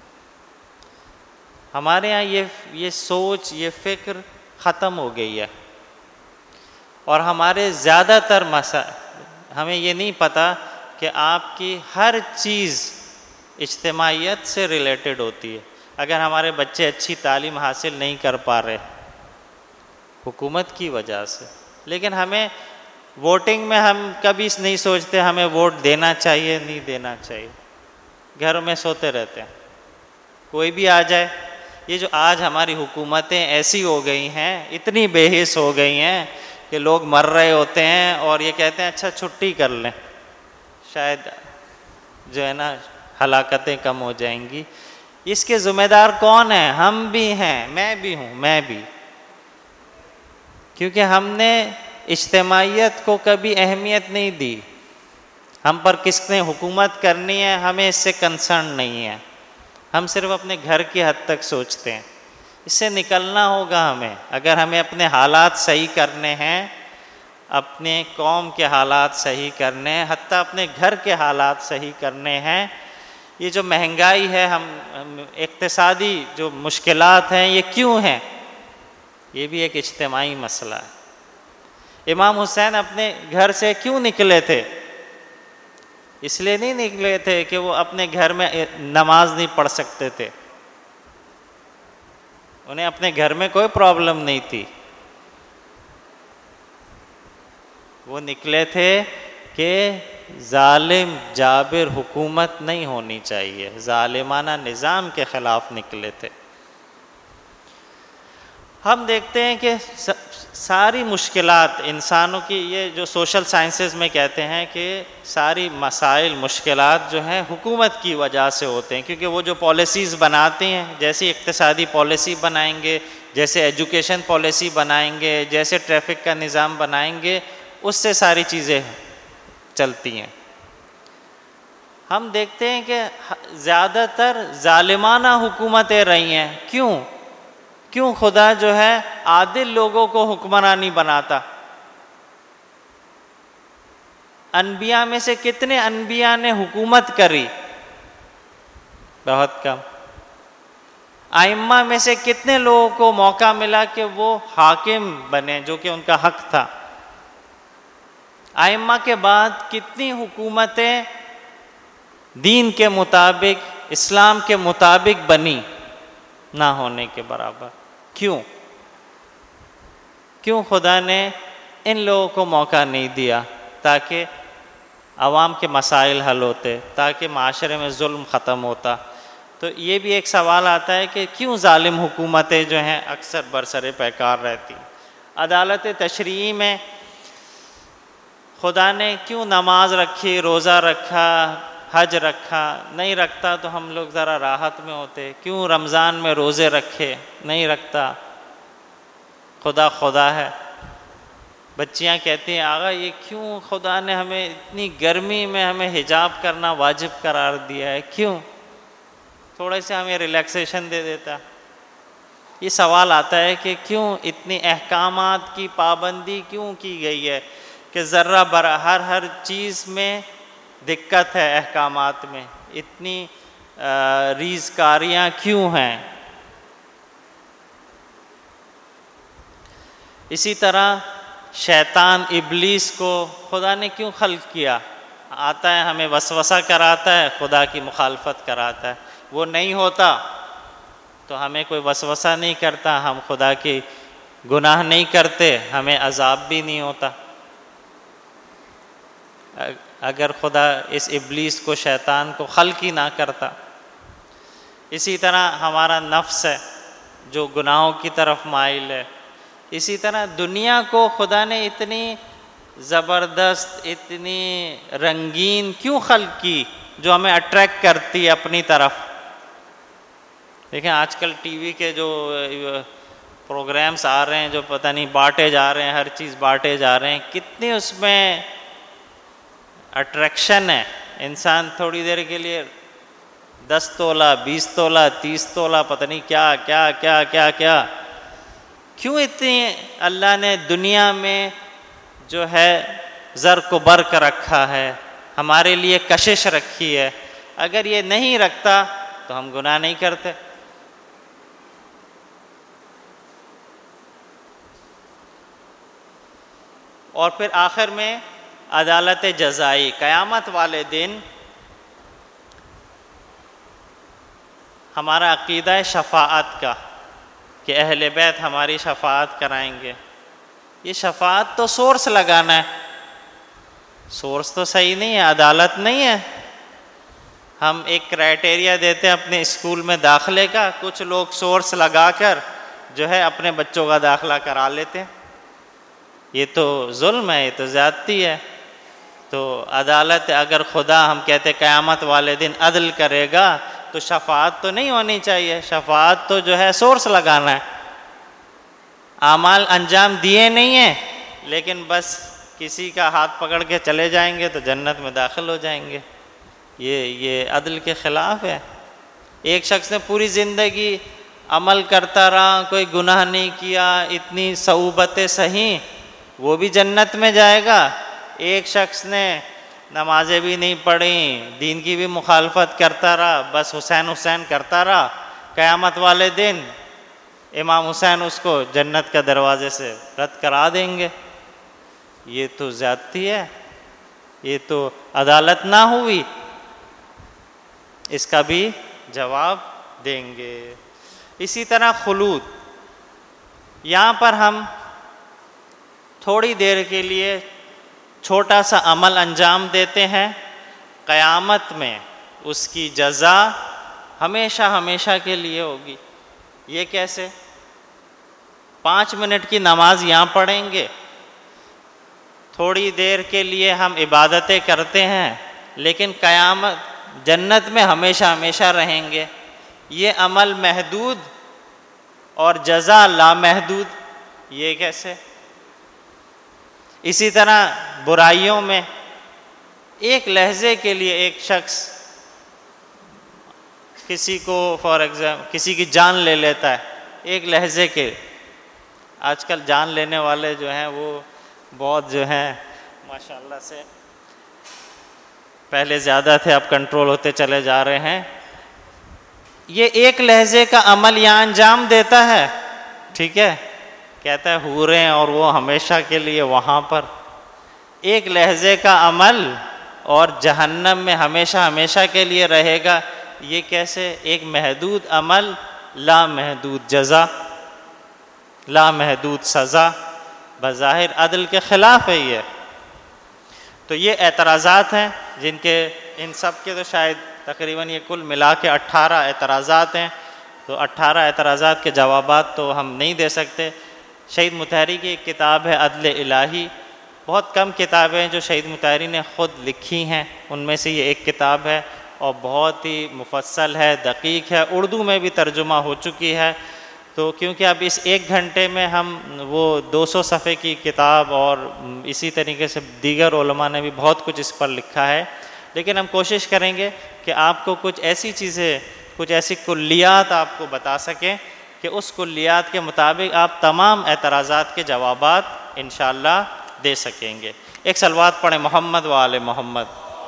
ہمارے یہاں یہ یہ سوچ، یہ فکر ختم ہو گئی ہے، اور ہمارے زیادہ تر مسائل ہمیں یہ نہیں پتہ کہ آپ کی ہر چیز اجتماعیت سے ریلیٹڈ ہوتی ہے. اگر ہمارے بچے اچھی تعلیم حاصل نہیں کر پا رہے حکومت کی وجہ سے، لیکن ہمیں ووٹنگ میں ہم کبھی نہیں سوچتے ہمیں ووٹ دینا چاہیے نہیں دینا چاہیے، گھر میں سوتے رہتے ہیں. کوئی بھی آ جائے، یہ جو آج ہماری حکومتیں ایسی ہو گئی ہیں، اتنی بے حس ہو گئی ہیں کہ لوگ مر رہے ہوتے ہیں اور یہ کہتے ہیں اچھا چھٹی کر لیں، شاید جو ہے نا ہلاکتیں کم ہو جائیں گی۔ اس کے ذمہ دار کون ہیں؟ ہم بھی ہیں، میں بھی ہوں، میں بھی، کیونکہ ہم نے اجتماعیت کو کبھی اہمیت نہیں دی۔ ہم پر کس نے حکومت کرنی ہے ہمیں اس سے کنسرن نہیں ہے، ہم صرف اپنے گھر کی حد تک سوچتے ہیں۔ اس سے نکلنا ہوگا ہمیں، اگر ہمیں اپنے حالات صحیح کرنے ہیں، اپنے قوم کے حالات صحیح کرنے ہیں، حتیٰ اپنے گھر کے حالات صحیح کرنے ہیں۔ یہ جو مہنگائی ہے، ہم اقتصادی جو مشکلات ہیں، یہ کیوں ہیں؟ یہ بھی ایک اجتماعی مسئلہ ہے۔ امام حسین اپنے گھر سے کیوں نکلے تھے؟ اس لیے نہیں نکلے تھے کہ وہ اپنے گھر میں نماز نہیں پڑھ سکتے تھے، انہیں اپنے گھر میں کوئی پرابلم نہیں تھی، وہ نکلے تھے کہ ظالم جابر حکومت نہیں ہونی چاہیے، ظالمانہ نظام کے خلاف نکلے تھے۔ ہم دیکھتے ہیں کہ ساری مشکلات انسانوں کی، یہ جو سوشل سائنسز میں کہتے ہیں کہ ساری مسائل مشکلات جو ہیں حکومت کی وجہ سے ہوتے ہیں، کیونکہ وہ جو پالیسیز بناتے ہیں، جیسی اقتصادی پالیسی بنائیں گے، جیسے ایجوکیشن پالیسی بنائیں گے، جیسے ٹریفک کا نظام بنائیں گے، اس سے ساری چیزیں چلتی ہیں۔ ہم دیکھتے ہیں کہ زیادہ تر ظالمانہ حکومتیں رہی ہیں۔ کیوں؟ کیوں خدا جو ہے عادل لوگوں کو حکمرانی بناتا؟ انبیاء میں سے کتنے انبیاء نے حکومت کری؟ بہت کم۔ ائمہ میں سے کتنے لوگوں کو موقع ملا کہ وہ حاکم بنے، جو کہ ان کا حق تھا؟ ائمہ کے بعد کتنی حکومتیں دین کے مطابق، اسلام کے مطابق بنی؟ نہ ہونے کے برابر۔ کیوں؟ کیوں خدا نے ان لوگوں کو موقع نہیں دیا تاکہ عوام کے مسائل حل ہوتے، تاکہ معاشرے میں ظلم ختم ہوتا؟ تو یہ بھی ایک سوال آتا ہے کہ کیوں ظالم حکومتیں جو ہیں اکثر برسر پیکار رہتی؟ عدالت تشریعی میں خدا نے کیوں نماز رکھی، روزہ رکھا، حج رکھا؟ نہیں رکھتا تو ہم لوگ ذرا راحت میں ہوتے۔ کیوں رمضان میں روزے رکھے؟ نہیں رکھتا، خدا خدا ہے۔ بچیاں کہتی ہیں آغا یہ کیوں خدا نے ہمیں اتنی گرمی میں ہمیں حجاب کرنا واجب قرار دیا ہے؟ کیوں؟ تھوڑے سے ہمیں ریلیکسیشن دے دیتا۔ یہ سوال آتا ہے کہ کیوں اتنی احکامات کی پابندی کیوں کی گئی ہے، کہ ذرہ برا ہر ہر چیز میں دقت ہے، احکامات میں اتنی ریز کاریاں کیوں ہیں؟ اسی طرح شیطان ابلیس کو خدا نے کیوں خلق کیا؟ آتا ہے ہمیں وسوسہ کراتا ہے، خدا کی مخالفت کراتا ہے۔ وہ نہیں ہوتا تو ہمیں کوئی وسوسہ نہیں کرتا، ہم خدا کی گناہ نہیں کرتے، ہمیں عذاب بھی نہیں ہوتا۔ اگر خدا اس ابلیس کو، شیطان کو خلق ہی نہ کرتا۔ اسی طرح ہمارا نفس ہے جو گناہوں کی طرف مائل ہے۔ اسی طرح دنیا کو خدا نے اتنی زبردست، اتنی رنگین کیوں خلق کی جو ہمیں اٹریکٹ کرتی ہے اپنی طرف؟ دیکھیں آج کل ٹی وی کے جو پروگرامز آ رہے ہیں، جو پتہ نہیں بانٹے جا رہے ہیں، ہر چیز بانٹے جا رہے ہیں، کتنی اس میں اٹریکشن ہے۔ انسان تھوڑی دیر کے لیے دس تولہ، بیس تولہ، تیس تولہ، پتہ نہیں کیا کیا کیا کیا کیا کیوں اتنی اللہ نے دنیا میں جو ہے زر کو برق رکھا ہے، ہمارے لیے کشش رکھی ہے؟ اگر یہ نہیں رکھتا تو ہم گناہ نہیں کرتے۔ اور پھر آخر میں عدالت جزائی، قیامت والے دن ہمارا عقیدہ ہے شفاعت کا، کہ اہل بیت ہماری شفاعت کرائیں گے۔ یہ شفاعت تو سورس لگانا ہے، سورس تو صحیح نہیں ہے، عدالت نہیں ہے۔ ہم ایک کرائٹیریا دیتے ہیں اپنے اسکول میں داخلے کا، کچھ لوگ سورس لگا کر جو ہے اپنے بچوں کا داخلہ کرا لیتے ہیں. یہ تو ظلم ہے، یہ تو زیادتی ہے. تو عدالت، اگر خدا ہم کہتے قیامت والے دن عدل کرے گا تو شفاعت تو نہیں ہونی چاہیے. شفاعت تو جو ہے سورس لگانا ہے. اعمال انجام دیے نہیں ہیں لیکن بس کسی کا ہاتھ پکڑ کے چلے جائیں گے تو جنت میں داخل ہو جائیں گے. یہ یہ عدل کے خلاف ہے. ایک شخص نے پوری زندگی عمل کرتا رہا، کوئی گناہ نہیں کیا، اتنی صعوبتیں سہیں، وہ بھی جنت میں جائے گا. ایک شخص نے نمازیں بھی نہیں پڑھیں، دین کی بھی مخالفت کرتا رہا، بس حسین حسین کرتا رہا، قیامت والے دن امام حسین اس کو جنت کا دروازے سے رد کرا دیں گے. یہ تو زیادتی ہے، یہ تو عدالت نہ ہوئی. اس کا بھی جواب دیں گے. اسی طرح خلود، یہاں پر ہم تھوڑی دیر کے لیے چھوٹا سا عمل انجام دیتے ہیں، قیامت میں اس کی جزا ہمیشہ ہمیشہ کے لیے ہوگی. یہ کیسے؟ پانچ منٹ کی نماز یہاں پڑھیں گے، تھوڑی دیر کے لیے ہم عبادتیں کرتے ہیں، لیکن قیامت جنت میں ہمیشہ ہمیشہ رہیں گے. یہ عمل محدود اور جزا لامحدود، یہ کیسے؟ اسی طرح برائیوں میں ایک لحظے کے لیے ایک شخص کسی کو فار ایگزامپل کسی کی جان لے لیتا ہے، ایک لحظے کے. آج کل جان لینے والے جو ہیں وہ بہت جو ہیں ماشاء اللہ سے پہلے زیادہ تھے، اب کنٹرول ہوتے چلے جا رہے ہیں. یہ ایک لحظے کا عمل یہاں انجام دیتا ہے، ٹھیک ہے، کہتا ہے حوریں اور وہ ہمیشہ کے لیے وہاں پر. ایک لحظے کا عمل اور جہنم میں ہمیشہ ہمیشہ کے لیے رہے گا. یہ کیسے؟ ایک محدود عمل، لامحدود جزا، لامحدود سزا. بظاہر عدل کے خلاف ہے یہ. تو یہ اعتراضات ہیں جن کے ان سب کے تو شاید تقریباً یہ کل ملا کے اٹھارہ اعتراضات ہیں. تو اٹھارہ اعتراضات کے جوابات تو ہم نہیں دے سکتے. شہید مطہری کی ایک کتاب ہے عدل الہی. بہت کم کتابیں جو شہید مطہری نے خود لکھی ہیں، ان میں سے یہ ایک کتاب ہے اور بہت ہی مفصل ہے، دقیق ہے، اردو میں بھی ترجمہ ہو چکی ہے. تو کیونکہ اب اس ایک گھنٹے میں ہم وہ دو سو صفحے کی کتاب اور اسی طریقے سے دیگر علماء نے بھی بہت کچھ اس پر لکھا ہے، لیکن ہم کوشش کریں گے کہ آپ کو کچھ ایسی چیزیں، کچھ ایسی کلیات آپ کو بتا سکیں کہ اس کلیات کے مطابق آپ تمام اعتراضات کے جوابات انشاءاللہ دے سکیں گے. ایک صلوات پڑھیں محمد و آل محمد.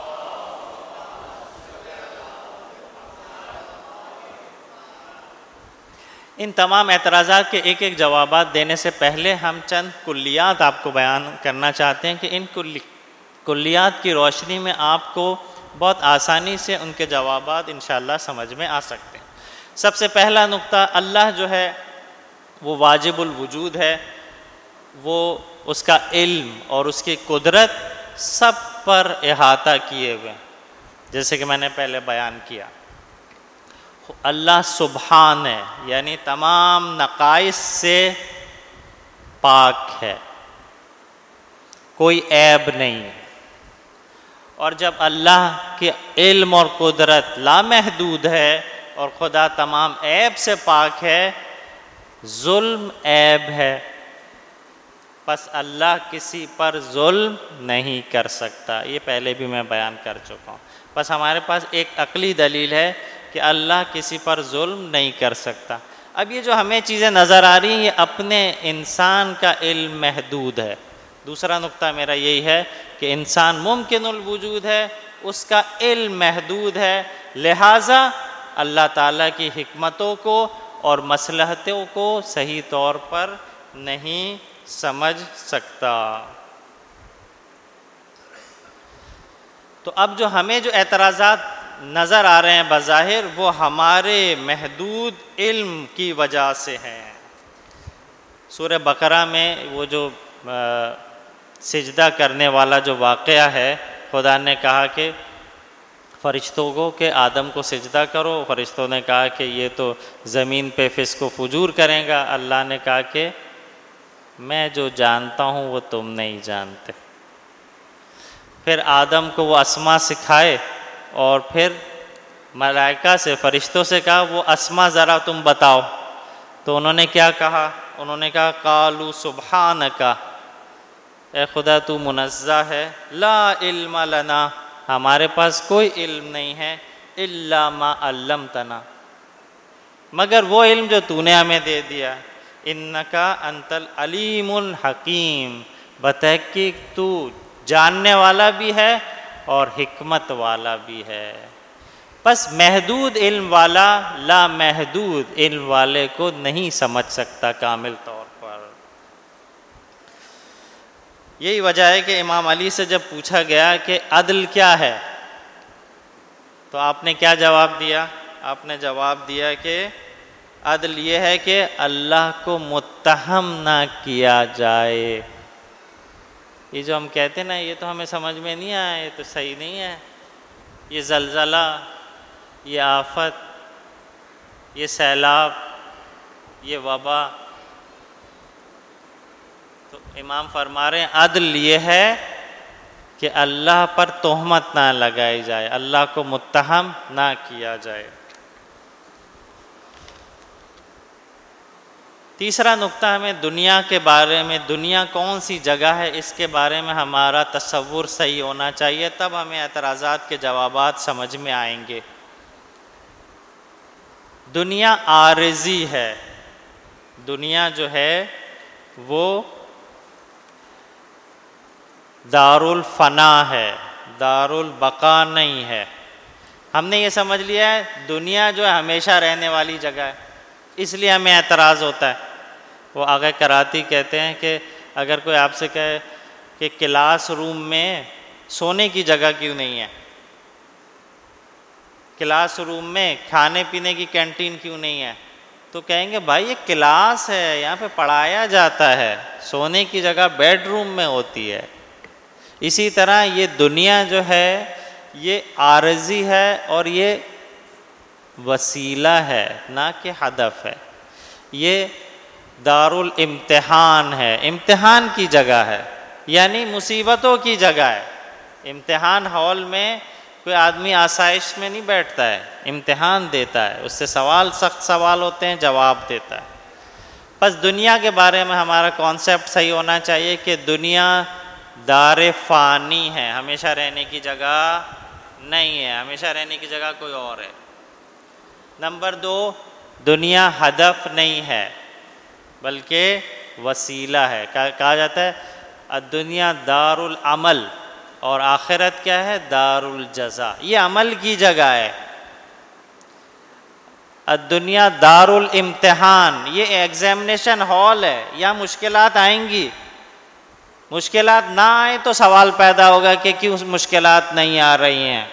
ان تمام اعتراضات کے ایک ایک جوابات دینے سے پہلے ہم چند کلیات آپ کو بیان کرنا چاہتے ہیں کہ ان کلیات کی روشنی میں آپ کو بہت آسانی سے ان کے جوابات انشاءاللہ سمجھ میں آ سکتے ہیں. سب سے پہلا نقطہ، اللہ جو ہے وہ واجب الوجود ہے، وہ اس کا علم اور اس کی قدرت سب پر احاطہ کیے ہوئے، جیسے کہ میں نے پہلے بیان کیا. اللہ سبحان ہے، یعنی تمام نقائص سے پاک ہے، کوئی عیب نہیں. اور جب اللہ کے علم اور قدرت لامحدود ہے اور خدا تمام عیب سے پاک ہے، ظلم عیب ہے، پس اللہ کسی پر ظلم نہیں کر سکتا. یہ پہلے بھی میں بیان کر چکا ہوں. بس ہمارے پاس ایک عقلی دلیل ہے کہ اللہ کسی پر ظلم نہیں کر سکتا. اب یہ جو ہمیں چیزیں نظر آ رہی ہیں یہ اپنے انسان کا علم محدود ہے. دوسرا نقطہ میرا یہی ہے کہ انسان ممکن الوجود ہے، اس کا علم محدود ہے، لہٰذا اللہ تعالیٰ کی حکمتوں کو اور مصلحتوں کو صحیح طور پر نہیں سمجھ سکتا. تو اب جو ہمیں جو اعتراضات نظر آ رہے ہیں بظاہر وہ ہمارے محدود علم کی وجہ سے ہیں. سورہ بقرہ میں وہ جو سجدہ کرنے والا جو واقعہ ہے، خدا نے کہا کہ فرشتوں کو کہ آدم کو سجدہ کرو. فرشتوں نے کہا کہ یہ تو زمین پہ فسق و فجور کرے گا. اللہ نے کہا کہ میں جو جانتا ہوں وہ تم نہیں جانتے. پھر آدم کو وہ اسما سکھائے اور پھر ملائکہ سے فرشتوں سے کہا وہ اسما ذرا تم بتاؤ. تو انہوں نے کیا کہا؟ انہوں نے کہا قالوا سبحانک، اے خدا تو منزہ ہے، لا علم لنا، ہمارے پاس کوئی علم نہیں ہے، الا ما علمتنا، مگر وہ علم جو تو نے ہمیں دے دیا. انکا انت العلیم الحکیم، بتحقیق تو جاننے والا بھی ہے اور حکمت والا بھی ہے. بس محدود علم والا لا محدود علم والے کو نہیں سمجھ سکتا کامل طور پر. یہی وجہ ہے کہ امام علی سے جب پوچھا گیا کہ عدل کیا ہے تو آپ نے کیا جواب دیا؟ آپ نے جواب دیا کہ عدل یہ ہے کہ اللہ کو متہم نہ کیا جائے. یہ جو ہم کہتے ہیں نا یہ تو ہمیں سمجھ میں نہیں آیا، یہ تو صحیح نہیں ہے، یہ زلزلہ، یہ آفت، یہ سیلاب، یہ وبا. تو امام فرما رہے ہیں عدل یہ ہے کہ اللہ پر تہمت نہ لگائی جائے، اللہ کو متہم نہ کیا جائے. تیسرا نقطہ ہمیں دنیا کے بارے میں، دنیا کون سی جگہ ہے اس کے بارے میں ہمارا تصور صحیح ہونا چاہیے، تب ہمیں اعتراضات کے جوابات سمجھ میں آئیں گے. دنیا عارضی ہے، دنیا جو ہے وہ دار الفنا ہے، دار البقا نہیں ہے. ہم نے یہ سمجھ لیا ہے دنیا جو ہے ہمیشہ رہنے والی جگہ ہے، اس لیے ہمیں اعتراض ہوتا ہے. وہ آگے کراتی کہتے ہیں کہ اگر کوئی آپ سے کہے کہ کلاس روم میں سونے کی جگہ کیوں نہیں ہے، کلاس روم میں کھانے پینے کی کینٹین کیوں نہیں ہے، تو کہیں گے بھائی یہ کلاس ہے، یہاں پہ پڑھایا جاتا ہے، سونے کی جگہ بیڈ روم میں ہوتی ہے. اسی طرح یہ دنیا جو ہے یہ عارضی ہے اور یہ وسیلہ ہے نہ کہ ہدف ہے. یہ دار الامتحان ہے، امتحان کی جگہ ہے، یعنی مصیبتوں کی جگہ ہے. امتحان ہال میں کوئی آدمی آسائش میں نہیں بیٹھتا ہے، امتحان دیتا ہے، اس سے سوال سخت سوال ہوتے ہیں، جواب دیتا ہے. بس دنیا کے بارے میں ہمارا کانسیپٹ صحیح ہونا چاہیے کہ دنیا دار فانی ہے، ہمیشہ رہنے کی جگہ نہیں ہے، ہمیشہ رہنے کی جگہ کوئی اور ہے. نمبر دو، دنیا ہدف نہیں ہے بلکہ وسیلہ ہے. کہا جاتا ہے الدنیا دار العمل اور آخرت کیا ہے؟ دار الجزا، یہ عمل کی جگہ ہے. الدنیا دار الامتحان، یہ ایگزامینیشن ہال ہے، یہاں مشکلات آئیں گی. مشکلات نہ آئیں تو سوال پیدا ہوگا کہ کیوں مشکلات نہیں آ رہی ہیں.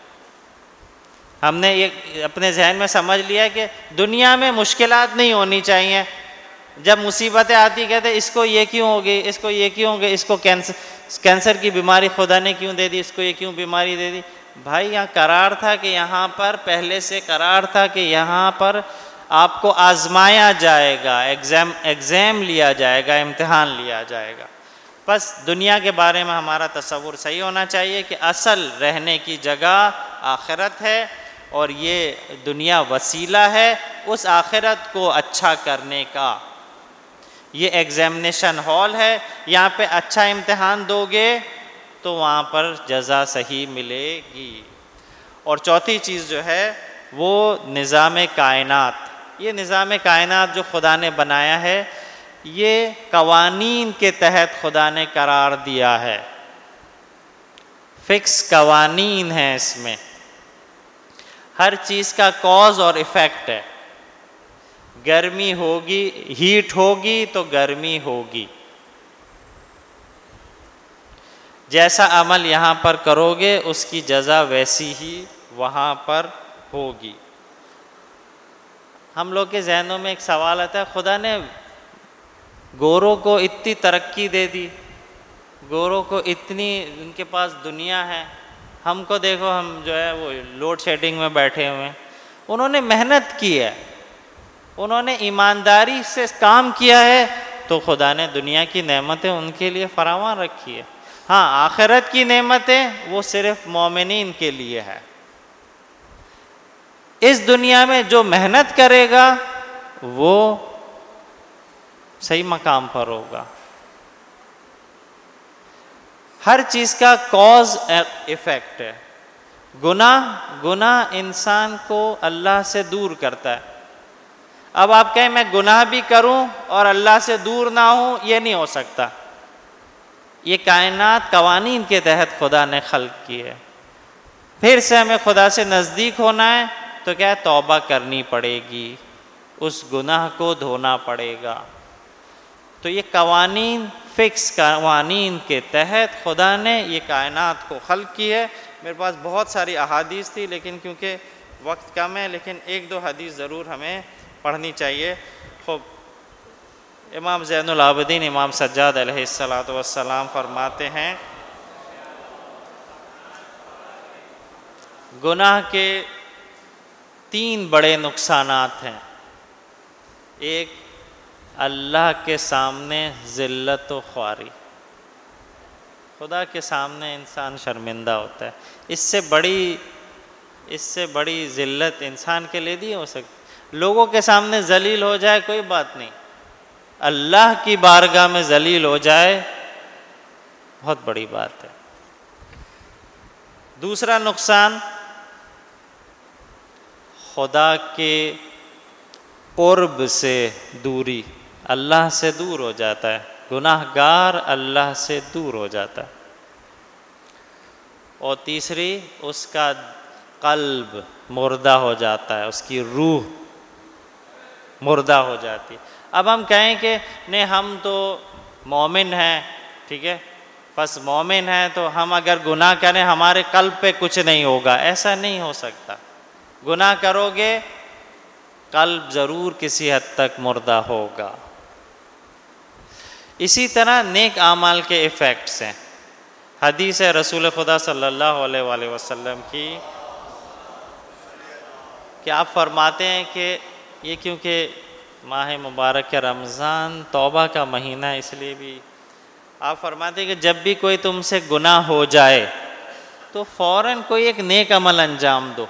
ہم نے یہ اپنے ذہن میں سمجھ لیا کہ دنیا میں مشکلات نہیں ہونی چاہیے. جب مصیبتیں آتی کہتے اس کو یہ کیوں ہو گئی، اس کو یہ کیوں ہو گئی، اس کو کینسر کینسر کی بیماری خدا نے کیوں دے دی، اس کو یہ کیوں بیماری دے دی. بھائی یہاں قرار تھا کہ یہاں پر پہلے سے قرار تھا کہ یہاں پر آپ کو آزمایا جائے گا، ایگزام ایگزام لیا جائے گا، امتحان لیا جائے گا. بس دنیا کے بارے میں ہمارا تصور صحیح ہونا چاہیے کہ اصل رہنے کی جگہ آخرت ہے اور یہ دنیا وسیلہ ہے اس آخرت کو اچھا کرنے کا. یہ ایگزامینیشن ہال ہے، یہاں پہ اچھا امتحان دو گے تو وہاں پر جزا صحیح ملے گی. اور چوتھی چیز جو ہے وہ نظام کائنات. یہ نظام کائنات جو خدا نے بنایا ہے یہ قوانین کے تحت خدا نے قرار دیا ہے، فکس قوانین ہیں، اس میں ہر چیز کا کاز اور ایفیکٹ ہے. گرمی ہوگی، ہیٹ ہوگی تو گرمی ہوگی. جیسا عمل یہاں پر کرو گے اس کی جزا ویسی ہی وہاں پر ہوگی. ہم لوگ کے ذہنوں میں ایک سوال آتا ہے خدا نے گوروں کو اتنی ترقی دے دی، گوروں کو اتنی ان کے پاس دنیا ہے، ہم کو دیکھو، ہم جو ہے وہ لوڈ شیڈنگ میں بیٹھے ہوئے ہیں، انہوں نے محنت کی ہے، انہوں نے ایمانداری سے کام کیا ہے، تو خدا نے دنیا کی نعمتیں ان کے لیے فراوان رکھی ہے۔ ہاں، آخرت کی نعمتیں وہ صرف مومنین کے لیے ہے۔ اس دنیا میں جو محنت کرے گا وہ صحیح مقام پر ہوگا۔ ہر چیز کا کاز ایفیکٹ ہے۔ گناہ گناہ انسان کو اللہ سے دور کرتا ہے۔ اب آپ کہیں میں گناہ بھی کروں اور اللہ سے دور نہ ہوں، یہ نہیں ہو سکتا۔ یہ کائنات قوانین کے تحت خدا نے خلق کی ہے۔ پھر سے ہمیں خدا سے نزدیک ہونا ہے تو کیا ہے؟ توبہ کرنی پڑے گی، اس گناہ کو دھونا پڑے گا۔ تو یہ قوانین، فکس قوانین کے تحت خدا نے یہ کائنات کو خلق کی ہے۔ میرے پاس بہت ساری احادیث تھی، لیکن کیونکہ وقت کم ہے، لیکن ایک دو حدیث ضرور ہمیں پڑھنی چاہیے۔ خوب، امام زین العابدین امام سجاد علیہ الصلاۃ والسلام فرماتے ہیں گناہ کے تین بڑے نقصانات ہیں۔ ایک، اللہ کے سامنے ذلت و خواری، خدا کے سامنے انسان شرمندہ ہوتا ہے۔ اس سے بڑی اس سے بڑی ذلت انسان کے لیے نہیں ہو سکتی۔ لوگوں کے سامنے ذلیل ہو جائے کوئی بات نہیں، اللہ کی بارگاہ میں ذلیل ہو جائے بہت بڑی بات ہے۔ دوسرا نقصان، خدا کے قرب سے دوری، اللہ سے دور ہو جاتا ہے، گناہ گار اللہ سے دور ہو جاتا ہے۔ اور تیسری، اس کا قلب مردہ ہو جاتا ہے، اس کی روح مردہ ہو جاتی ہے۔ اب ہم کہیں کہ نہیں ہم تو مومن ہیں، ٹھیک ہے، بس مومن ہیں تو ہم اگر گناہ کریں ہمارے قلب پہ کچھ نہیں ہوگا، ایسا نہیں ہو سکتا۔ گناہ کرو گے قلب ضرور کسی حد تک مردہ ہوگا۔ اسی طرح نیک اعمال کے ایفیکٹس ہیں۔ حدیث ہے رسول خدا صلی اللہ علیہ وآلہ وسلم کی کہ آپ فرماتے ہیں کہ یہ کیونکہ ماہ مبارک رمضان توبہ کا مہینہ ہے، اس لیے بھی آپ فرماتے ہیں کہ جب بھی کوئی تم سے گناہ ہو جائے تو فوراً کوئی ایک نیک عمل انجام دو۔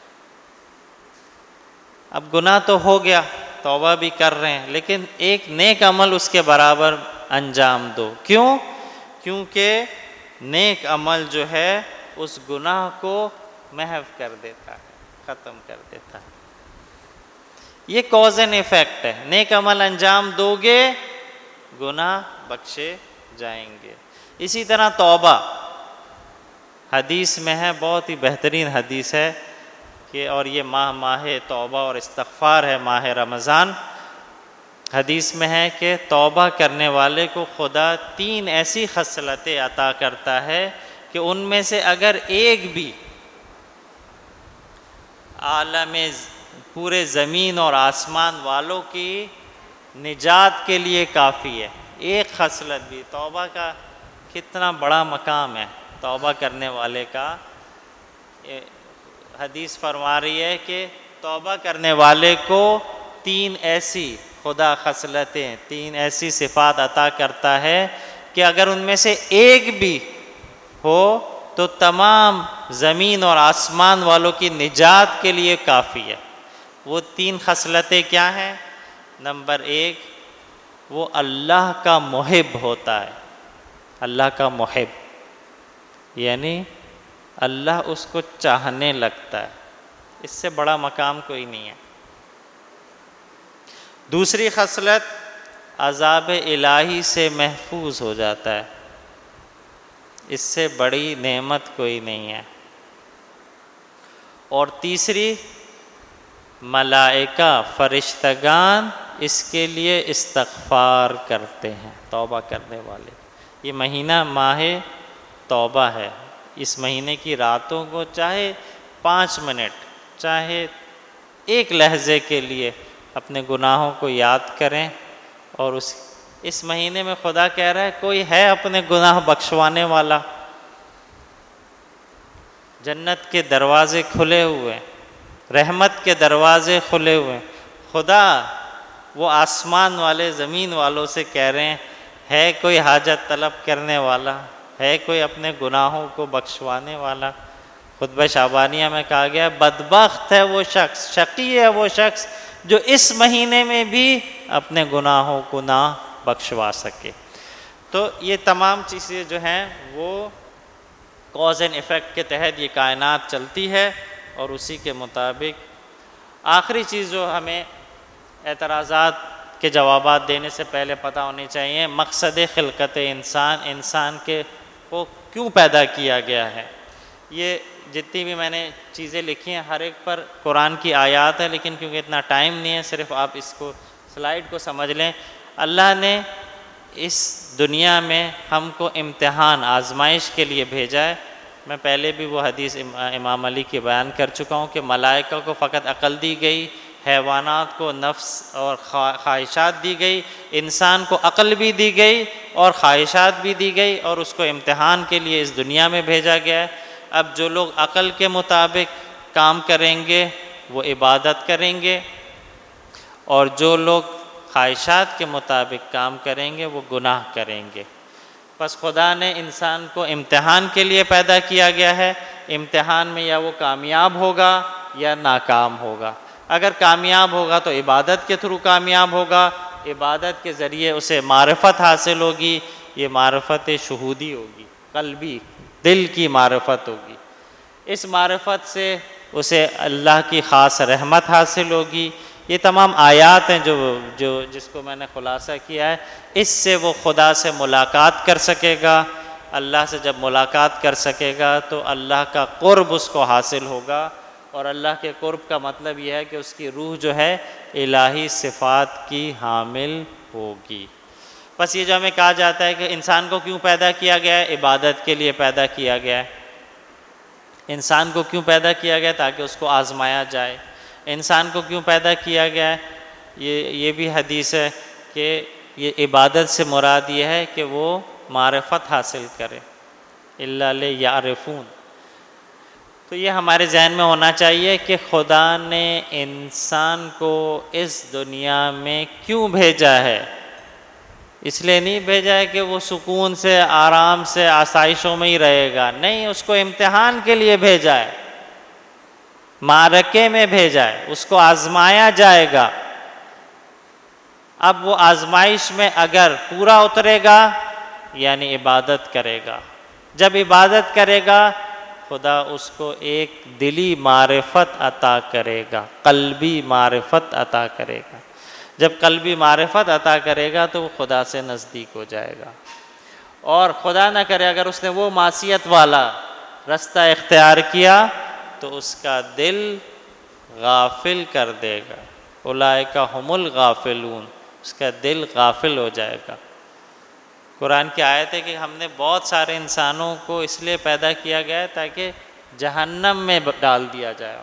اب گناہ تو ہو گیا، توبہ بھی کر رہے ہیں، لیکن ایک نیک عمل اس کے برابر انجام دو۔ کیوں؟ کیونکہ نیک عمل جو ہے اس گناہ کو محو کر دیتا ہے، ختم کر دیتا ہے۔ یہ کاز اینڈ ایفیکٹ ہے۔ نیک عمل انجام دو گے گناہ بخشے جائیں گے۔ اسی طرح توبہ، حدیث میں ہے، بہت ہی بہترین حدیث ہے کہ اور یہ ماہ ماہ توبہ اور استغفار ہے، ماہ رمضان۔ حدیث میں ہے کہ توبہ کرنے والے کو خدا تین ایسی خصلتیں عطا کرتا ہے کہ ان میں سے اگر ایک بھی عالم پورے زمین اور آسمان والوں کی نجات کے لیے کافی ہے۔ ایک خصلت بھی، توبہ کا کتنا بڑا مقام ہے توبہ کرنے والے کا۔ حدیث فرما رہی ہے کہ توبہ کرنے والے کو تین ایسی خدا خصلتیں، تین ایسی صفات عطا کرتا ہے کہ اگر ان میں سے ایک بھی ہو تو تمام زمین اور آسمان والوں کی نجات کے لیے کافی ہے۔ وہ تین خصلتیں کیا ہیں؟ نمبر ایک، وہ اللہ کا محب ہوتا ہے، اللہ کا محب، یعنی اللہ اس کو چاہنے لگتا ہے۔ اس سے بڑا مقام کوئی نہیں ہے۔ دوسری خصلت، عذاب الہی سے محفوظ ہو جاتا ہے۔ اس سے بڑی نعمت کوئی نہیں ہے۔ اور تیسری، ملائکہ فرشتگان اس کے لیے استغفار کرتے ہیں، توبہ کرنے والے۔ یہ مہینہ ماہ توبہ ہے۔ اس مہینے کی راتوں کو چاہے پانچ منٹ، چاہے ایک لحظے کے لیے اپنے گناہوں کو یاد کریں، اور اس اس مہینے میں خدا کہہ رہا ہے کوئی ہے اپنے گناہ بخشوانے والا؟ جنت کے دروازے کھلے ہوئے، رحمت کے دروازے کھلے ہوئے. خدا وہ آسمان والے زمین والوں سے کہہ رہے ہیں ہے کوئی حاجت طلب کرنے والا، ہے کوئی اپنے گناہوں کو بخشوانے والا. خطبہ شعبانیہ میں کہا گیا بدبخت ہے وہ شخص، شقی ہے وہ شخص جو اس مہینے میں بھی اپنے گناہوں کو نہ بخشوا سکے. تو یہ تمام چیزیں جو ہیں وہ کاز اینڈ ایفیکٹ کے تحت یہ کائنات چلتی ہے، اور اسی کے مطابق آخری چیز جو ہمیں اعتراضات کے جوابات دینے سے پہلے پتہ ہونی چاہیے، مقصد خلقت انسان، انسان کے کو کیوں پیدا کیا گیا ہے. یہ جتنی بھی میں نے چیزیں لکھی ہیں ہر ایک پر قرآن کی آیات ہے، لیکن کیونکہ اتنا ٹائم نہیں ہے صرف آپ اس کو سلائیڈ کو سمجھ لیں. اللہ نے اس دنیا میں ہم کو امتحان آزمائش کے لیے بھیجا ہے. میں پہلے بھی وہ حدیث امام علی کی بیان کر چکا ہوں کہ ملائکہ کو فقط عقل دی گئی، حیوانات کو نفس اور خواہشات دی گئی، انسان کو عقل بھی دی گئی اور خواہشات بھی دی گئی، اور اس کو امتحان کے لیے اس دنیا میں بھیجا گیا ہے. اب جو لوگ عقل کے مطابق کام کریں گے وہ عبادت کریں گے، اور جو لوگ خواہشات کے مطابق کام کریں گے وہ گناہ کریں گے. بس خدا نے انسان کو امتحان کے لیے پیدا کیا گیا ہے. امتحان میں یا وہ کامیاب ہوگا یا ناکام ہوگا. اگر کامیاب ہوگا تو عبادت کے تھرو کامیاب ہوگا، عبادت کے ذریعے اسے معرفت حاصل ہوگی. یہ معرفت شہودی ہوگی، قلبی دل کی معرفت ہوگی. اس معرفت سے اسے اللہ کی خاص رحمت حاصل ہوگی. یہ تمام آیات ہیں جو جو جس کو میں نے خلاصہ کیا ہے. اس سے وہ خدا سے ملاقات کر سکے گا. اللہ سے جب ملاقات کر سکے گا تو اللہ کا قرب اس کو حاصل ہوگا، اور اللہ کے قرب کا مطلب یہ ہے کہ اس کی روح جو ہے الہی صفات کی حامل ہوگی. بس یہ جو ہمیں کہا جاتا ہے کہ انسان کو کیوں پیدا کیا گیا ہے، عبادت کے لیے پیدا کیا گیا ہے. انسان کو کیوں پیدا کیا گیا؟ تاکہ اس کو آزمایا جائے. انسان کو کیوں پیدا کیا گیا ہے؟ یہ یہ بھی حدیث ہے کہ یہ عبادت سے مراد یہ ہے کہ وہ معرفت حاصل کرے، الا لیعرفون. تو یہ ہمارے ذہن میں ہونا چاہیے کہ خدا نے انسان کو اس دنیا میں کیوں بھیجا ہے. اس لیے نہیں بھیجا ہے کہ وہ سکون سے، آرام سے، آسائشوں میں ہی رہے گا. نہیں، اس کو امتحان کے لیے بھیجا ہے، معرکے میں بھیجا ہے، اس کو آزمایا جائے گا. اب وہ آزمائش میں اگر پورا اترے گا یعنی عبادت کرے گا. جب عبادت کرے گا خدا اس کو ایک دلی معرفت عطا کرے گا، قلبی معرفت عطا کرے گا. جب قلبی معرفت عطا کرے گا تو وہ خدا سے نزدیک ہو جائے گا. اور خدا نہ کرے اگر اس نے وہ معصیت والا رستہ اختیار کیا تو اس کا دل غافل کر دے گا. اولئک ھم الغافلون، اس کا دل غافل ہو جائے گا. قرآن کی آیت ہے کہ ہم نے بہت سارے انسانوں کو اس لیے پیدا کیا گیا ہے تاکہ جہنم میں ڈال دیا جائے.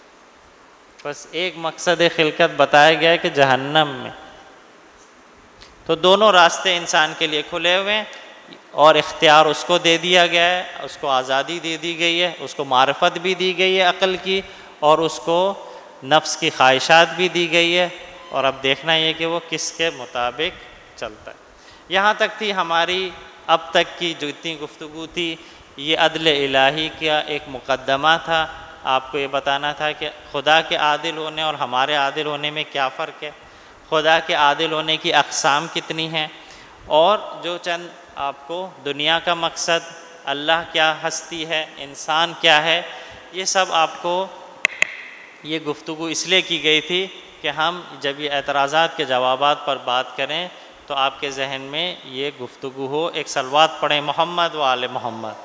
بس ایک مقصد خلقت بتایا گیا ہے کہ جہنم میں. تو دونوں راستے انسان کے لیے کھلے ہوئے ہیں، اور اختیار اس کو دے دیا گیا ہے، اس کو آزادی دے دی گئی ہے، اس کو معرفت بھی دی گئی ہے عقل کی، اور اس کو نفس کی خواہشات بھی دی گئی ہے. اور اب دیکھنا یہ کہ وہ کس کے مطابق چلتا ہے. یہاں تک تھی ہماری اب تک کی جو اتنی گفتگو تھی. یہ عدل الہی کا ایک مقدمہ تھا. آپ کو یہ بتانا تھا کہ خدا کے عادل ہونے اور ہمارے عادل ہونے میں کیا فرق ہے، خدا کے عادل ہونے کی اقسام کتنی ہیں، اور جو چند آپ کو دنیا کا مقصد، اللہ کیا ہستی ہے، انسان کیا ہے، یہ سب آپ کو یہ گفتگو اس لیے کی گئی تھی کہ ہم جب یہ اعتراضات کے جوابات پر بات کریں تو آپ کے ذہن میں یہ گفتگو ہو. ایک صلوات پڑھیں محمد و آل محمد.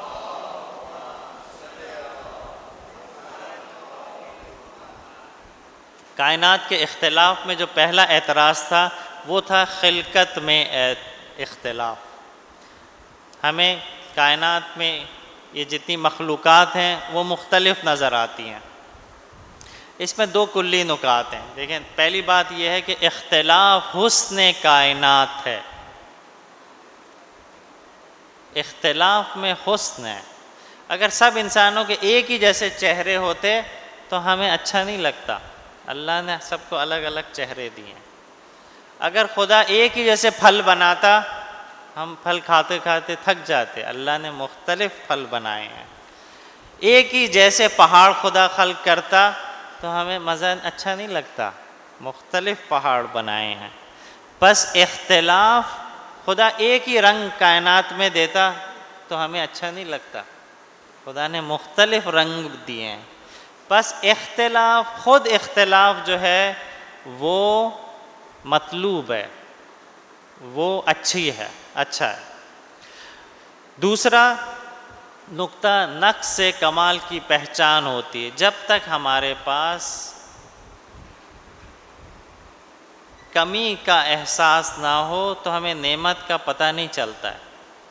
کائنات کے اختلاف میں جو پہلا اعتراض تھا وہ تھا خلقت میں اختلاف. ہمیں کائنات میں یہ جتنی مخلوقات ہیں وہ مختلف نظر آتی ہیں. اس میں دو کلی نکات ہیں. دیکھیں، پہلی بات یہ ہے کہ اختلاف حسن کائنات ہے. اختلاف میں حسن ہے. اگر سب انسانوں کے ایک ہی جیسے چہرے ہوتے تو ہمیں اچھا نہیں لگتا. اللہ نے سب کو الگ الگ چہرے دیے. اگر خدا ایک ہی جیسے پھل بناتا ہم پھل کھاتے کھاتے تھک جاتے. اللہ نے مختلف پھل بنائے ہیں. ایک ہی جیسے پہاڑ خدا خلق کرتا تو ہمیں مزہ اچھا نہیں لگتا. مختلف پہاڑ بنائے ہیں. بس اختلاف خدا ایک ہی رنگ کائنات میں دیتا تو ہمیں اچھا نہیں لگتا. خدا نے مختلف رنگ دیے ہیں. بس اختلاف خود اختلاف جو ہے وہ مطلوب ہے, وہ اچھی ہے, اچھا ہے. دوسرا نقطہ نقص سے کمال کی پہچان ہوتی ہے. جب تک ہمارے پاس کمی کا احساس نہ ہو تو ہمیں نعمت کا پتہ نہیں چلتا ہے.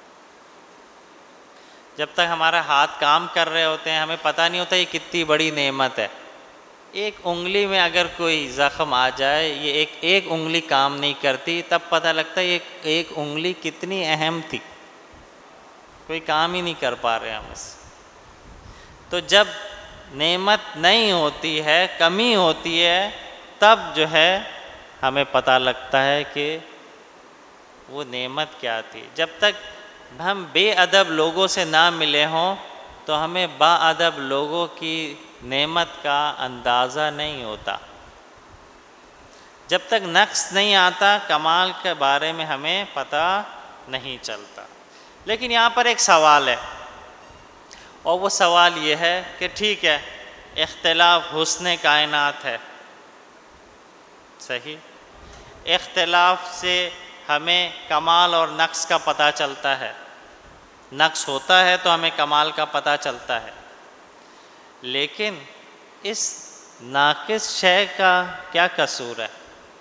جب تک ہمارا ہاتھ کام کر رہے ہوتے ہیں ہمیں پتہ نہیں ہوتا یہ کتنی بڑی نعمت ہے. ایک انگلی میں اگر کوئی زخم آ جائے, یہ ایک ایک انگلی کام نہیں کرتی, تب پتہ لگتا ہے یہ ایک انگلی کتنی اہم تھی, کوئی کام ہی نہیں کر پا رہے ہم اس. تو جب نعمت نہیں ہوتی ہے, کمی ہوتی ہے, تب جو ہے ہمیں پتہ لگتا ہے کہ وہ نعمت کیا تھی. جب تک ہم بے ادب لوگوں سے نہ ملے ہوں تو ہمیں با ادب لوگوں کی نعمت کا اندازہ نہیں ہوتا. جب تک نقص نہیں آتا کمال کے بارے میں ہمیں پتہ نہیں چلتا. لیکن یہاں پر ایک سوال ہے, اور وہ سوال یہ ہے کہ ٹھیک ہے اختلاف حسن کائنات ہے, صحیح, اختلاف سے ہمیں کمال اور نقص کا پتہ چلتا ہے. نقص ہوتا ہے تو ہمیں کمال کا پتہ چلتا ہے. لیکن اس ناقص شے کا کیا قصور ہے؟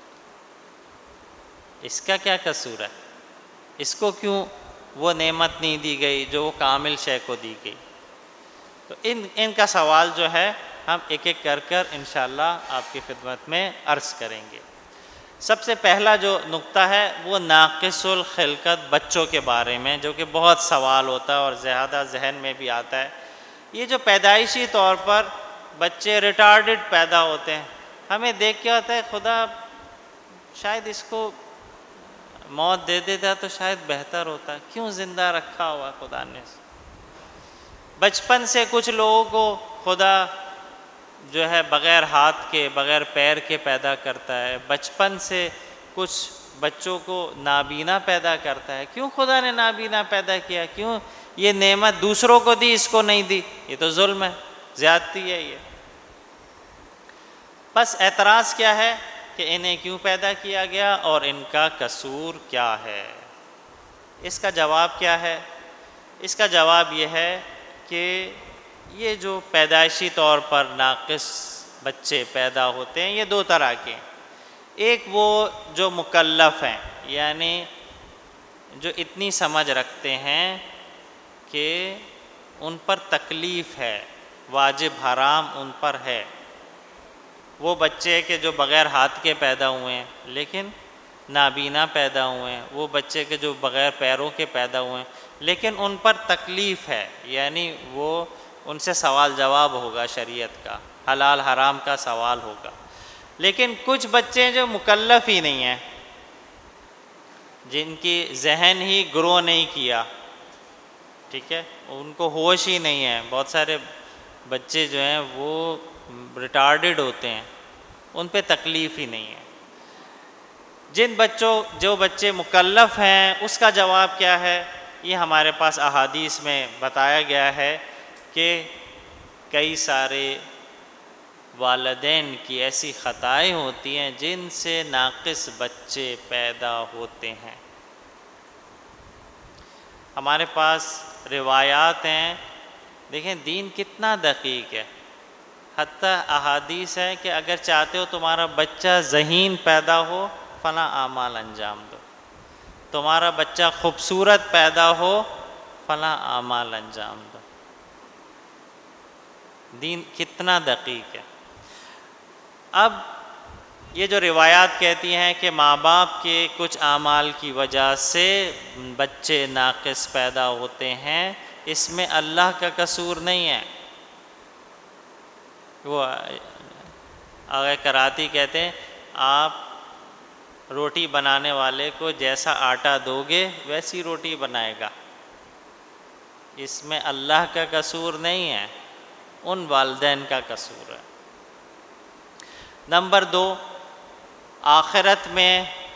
اس کا کیا قصور ہے؟ اس کو کیوں وہ نعمت نہیں دی گئی جو وہ کامل شے کو دی گئی؟ تو ان ان کا سوال جو ہے ہم ایک ایک کر کر انشاءاللہ آپ کی خدمت میں عرض کریں گے. سب سے پہلا جو نقطہ ہے وہ ناقص الخلقت بچوں کے بارے میں, جو کہ بہت سوال ہوتا ہے اور زیادہ ذہن میں بھی آتا ہے. یہ جو پیدائشی طور پر بچے ریٹارڈڈ پیدا ہوتے ہیں, ہمیں دیکھ کے ہوتا ہے خدا شاید اس کو موت دے دیتا تو شاید بہتر ہوتا, کیوں زندہ رکھا ہوا خدا نے. بچپن سے کچھ لوگوں کو خدا جو ہے بغیر ہاتھ کے بغیر پیر کے پیدا کرتا ہے. بچپن سے کچھ بچوں کو نابینا پیدا کرتا ہے. کیوں خدا نے نابینا پیدا کیا؟ کیوں یہ نعمت دوسروں کو دی اس کو نہیں دی؟ یہ تو ظلم ہے, زیادتی ہے یہ. بس اعتراض کیا ہے کہ انہیں کیوں پیدا کیا گیا اور ان کا قصور کیا ہے؟ اس کا جواب کیا ہے؟ اس کا جواب یہ ہے کہ یہ جو پیدائشی طور پر ناقص بچے پیدا ہوتے ہیں یہ دو طرح کے ہیں. ایک وہ جو مکلف ہیں, یعنی جو اتنی سمجھ رکھتے ہیں کہ ان پر تکلیف ہے, واجب حرام ان پر ہے. وہ بچے کہ جو بغیر ہاتھ کے پیدا ہوئے ہیں لیکن نابینا پیدا ہوئے ہیں, وہ بچے کہ جو بغیر پیروں کے پیدا ہوئے ہیں لیکن ان پر تکلیف ہے, یعنی وہ ان سے سوال جواب ہوگا شریعت کا, حلال حرام کا سوال ہوگا. لیکن کچھ بچے جو مکلف ہی نہیں ہیں, جن کی ذہن ہی گرو نہیں کیا, ٹھیک ہے, ان کو ہوش ہی نہیں ہے. بہت سارے بچے جو ہیں وہ ریٹارڈڈ ہوتے ہیں, ان پہ تکلیف ہی نہیں ہے. جن بچوں جو بچے مکلف ہیں اس کا جواب کیا ہے؟ یہ ہمارے پاس احادیث میں بتایا گیا ہے کہ کئی سارے والدین کی ایسی خطائیں ہوتی ہیں جن سے ناقص بچے پیدا ہوتے ہیں. ہمارے پاس روایات ہیں, دیکھیں دین کتنا دقیق ہے. حتیٰ احادیث ہے کہ اگر چاہتے ہو تمہارا بچہ ذہین پیدا ہو فلاں اعمال انجام دو, تمہارا بچہ خوبصورت پیدا ہو فلاں اعمال انجام دو. دین کتنا دقیق ہے. اب یہ جو روایات کہتی ہیں کہ ماں باپ کے کچھ اعمال کی وجہ سے بچے ناقص پیدا ہوتے ہیں, اس میں اللہ کا قصور نہیں ہے. وہ آگے کراتی کہتے ہیں آپ روٹی بنانے والے کو جیسا آٹا دو گے ویسی روٹی بنائے گا. اس میں اللہ کا قصور نہیں ہے، ان والدین کا قصور ہے. نمبر دو، آخرت میں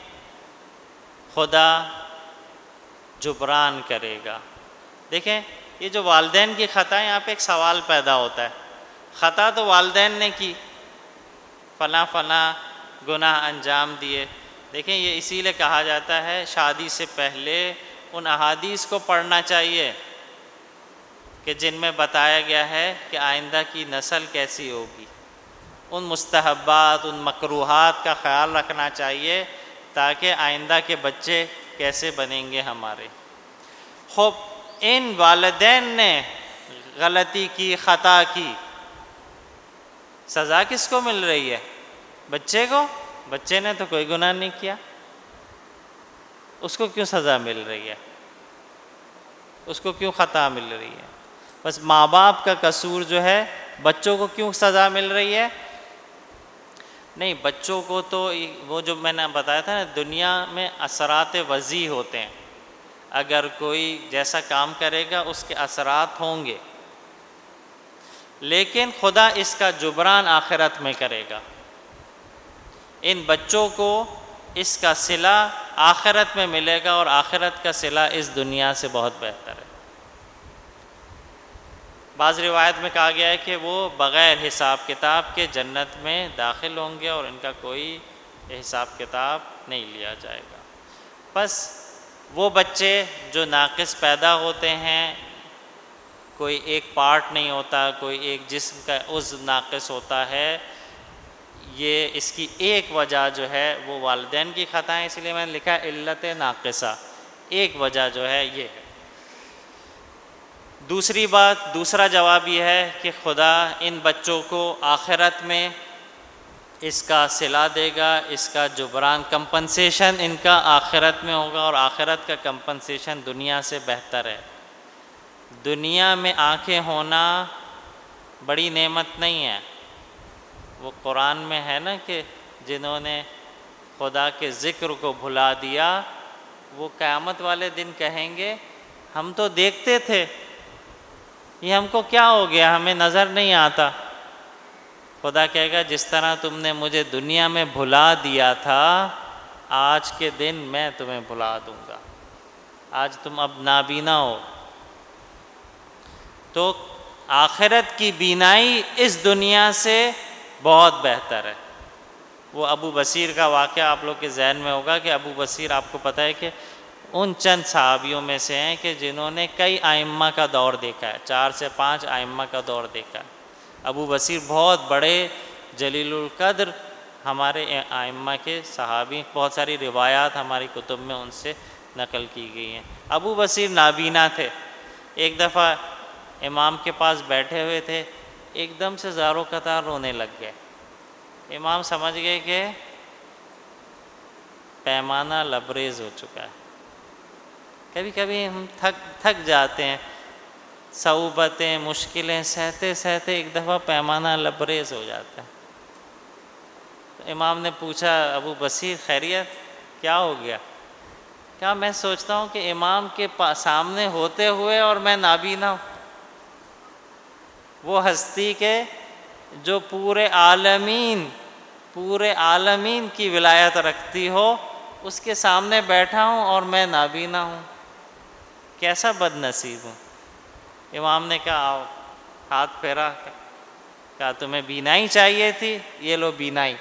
خدا جبران کرے گا. دیکھیں یہ جو والدین کی خطا ہے، یہاں پہ ایک سوال پیدا ہوتا ہے. خطا تو والدین نے کی، فلاں فلاں گناہ انجام دیے. دیکھیں یہ اسی لیے کہا جاتا ہے شادی سے پہلے ان احادیث کو پڑھنا چاہیے کہ جن میں بتایا گیا ہے کہ آئندہ کی نسل کیسی ہوگی. ان مستحبات، ان مکروہات کا خیال رکھنا چاہیے تاکہ آئندہ کے بچے کیسے بنیں گے ہمارے. خوب ان والدین نے غلطی کی، خطا کی، سزا کس کو مل رہی ہے؟ بچے کو. بچے نے تو کوئی گناہ نہیں کیا، اس کو کیوں سزا مل رہی ہے؟ اس کو کیوں خطا مل رہی ہے؟ بس ماں باپ کا قصور جو ہے، بچوں کو کیوں سزا مل رہی ہے؟ نہیں، بچوں کو تو وہ جو میں نے بتایا تھا نا، دنیا میں اثرات وضعی ہوتے ہیں. اگر کوئی جیسا کام کرے گا اس کے اثرات ہوں گے، لیکن خدا اس کا جبران آخرت میں کرے گا. ان بچوں کو اس کا صلہ آخرت میں ملے گا، اور آخرت کا صلہ اس دنیا سے بہت بہتر ہے. بعض روایت میں کہا گیا ہے کہ وہ بغیر حساب کتاب کے جنت میں داخل ہوں گے اور ان کا کوئی حساب کتاب نہیں لیا جائے گا. بس وہ بچے جو ناقص پیدا ہوتے ہیں، کوئی ایک پارٹ نہیں ہوتا، کوئی ایک جسم کا عضو ناقص ہوتا ہے، یہ اس کی ایک وجہ جو ہے وہ والدین کی خطا ہے. اس لیے میں نے لکھا علت ناقصہ، ایک وجہ جو ہے یہ ہے. دوسری بات، دوسرا جواب یہ ہے کہ خدا ان بچوں کو آخرت میں اس کا صلہ دے گا، اس کا جبران، کمپنسیشن ان کا آخرت میں ہوگا، اور آخرت کا کمپنسیشن دنیا سے بہتر ہے. دنیا میں آنکھیں ہونا بڑی نعمت نہیں ہے. وہ قرآن میں ہے نا کہ جنہوں نے خدا کے ذکر کو بھلا دیا وہ قیامت والے دن کہیں گے ہم تو دیکھتے تھے، یہ ہم کو کیا ہو گیا، ہمیں نظر نہیں آتا. خدا کہے گا جس طرح تم نے مجھے دنیا میں بھلا دیا تھا، آج کے دن میں تمہیں بھلا دوں گا. آج تم اب نابینا ہو. تو آخرت کی بینائی اس دنیا سے بہت بہتر ہے. وہ ابو بصیر کا واقعہ آپ لوگ کے ذہن میں ہوگا کہ ابو بصیر آپ کو پتہ ہے کہ ان چند صحابیوں میں سے ہیں کہ جنہوں نے کئی ائمہ کا دور دیکھا ہے، چار سے پانچ ائمہ کا دور دیکھا ہے. ابو بصیر بہت بڑے جلیل القدر ہمارے ائمہ کے صحابی، بہت ساری روایات ہماری کتب میں ان سے نقل کی گئی ہیں. ابو بصیر نابینا تھے. ایک دفعہ امام کے پاس بیٹھے ہوئے تھے، ایک دم سے زارو قطار رونے لگ گئے. امام سمجھ گئے کہ پیمانہ لبریز ہو چکا ہے. کبھی کبھی ہم تھک تھک جاتے ہیں، صعوبتیں، مشکلیں سہتے سہتے ایک دفعہ پیمانہ لبریز ہو جاتا ہے. تو امام نے پوچھا ابو بصیر خیریت، کیا ہو گیا؟ کیا میں سوچتا ہوں کہ امام کے سامنے ہوتے ہوئے اور میں نابینا ہوں. وہ ہستی کے جو پورے عالمین پورے عالمین کی ولایت رکھتی ہو، اس کے سامنے بیٹھا ہوں اور میں نابینا ہوں، کیسا بد نصیب ہوں. امام نے کہا آؤ، ہاتھ پھیرا، کہا تمہیں بینائی چاہیے تھی، یہ لو بینائی.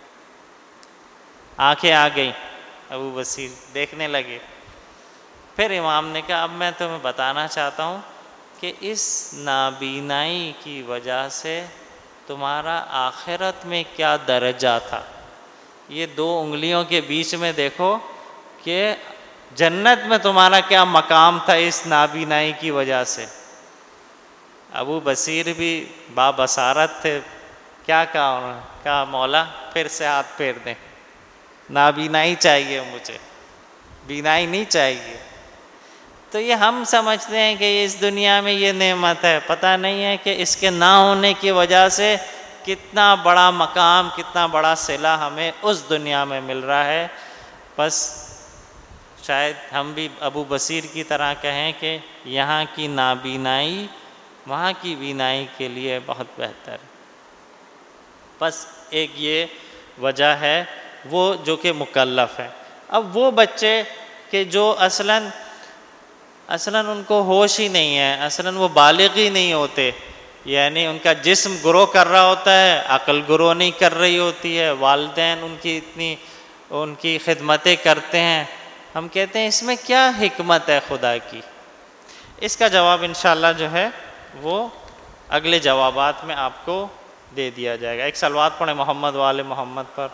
آنکھیں آ گئیں، ابو بصیر دیکھنے لگے. پھر امام نے کہا اب میں تمہیں بتانا چاہتا ہوں کہ اس نابینائی کی وجہ سے تمہارا آخرت میں کیا درجہ تھا. یہ دو انگلیوں کے بیچ میں دیکھو کہ جنت میں تمہارا کیا مقام تھا اس نابینائی کی وجہ سے. ابو بصیر بھی بابصارت تھے. کیا کہا انہوں نے؟ کہا مولا پھر سے ہاتھ پھیر دیں، نابینائی چاہیے مجھے، بینائی نہیں چاہیے. تو یہ ہم سمجھتے ہیں کہ اس دنیا میں یہ نعمت ہے، پتہ نہیں ہے کہ اس کے نہ ہونے کی وجہ سے کتنا بڑا مقام، کتنا بڑا صلہ ہمیں اس دنیا میں مل رہا ہے۔ بس شاید ہم بھی ابو بصیر کی طرح کہیں کہ یہاں کی نابینائی وہاں کی بینائی کے لیے بہت بہتر ہے۔ بس ایک یہ وجہ ہے وہ جو کہ مکلف ہے۔ اب وہ بچے کہ جو اصلاً اصلاً ان کو ہوش ہی نہیں ہے، اصلاً وہ بالغ ہی نہیں ہوتے، یعنی ان کا جسم گرو کر رہا ہوتا ہے، عقل گرو نہیں کر رہی ہوتی ہے، والدین ان کی اتنی ان کی خدمتیں کرتے ہیں، ہم کہتے ہیں اس میں کیا حکمت ہے خدا کی؟ اس کا جواب انشاءاللہ جو ہے وہ اگلے جوابات میں آپ کو دے دیا جائے گا۔ ایک صلوات پڑھیں محمد وآل محمد پر۔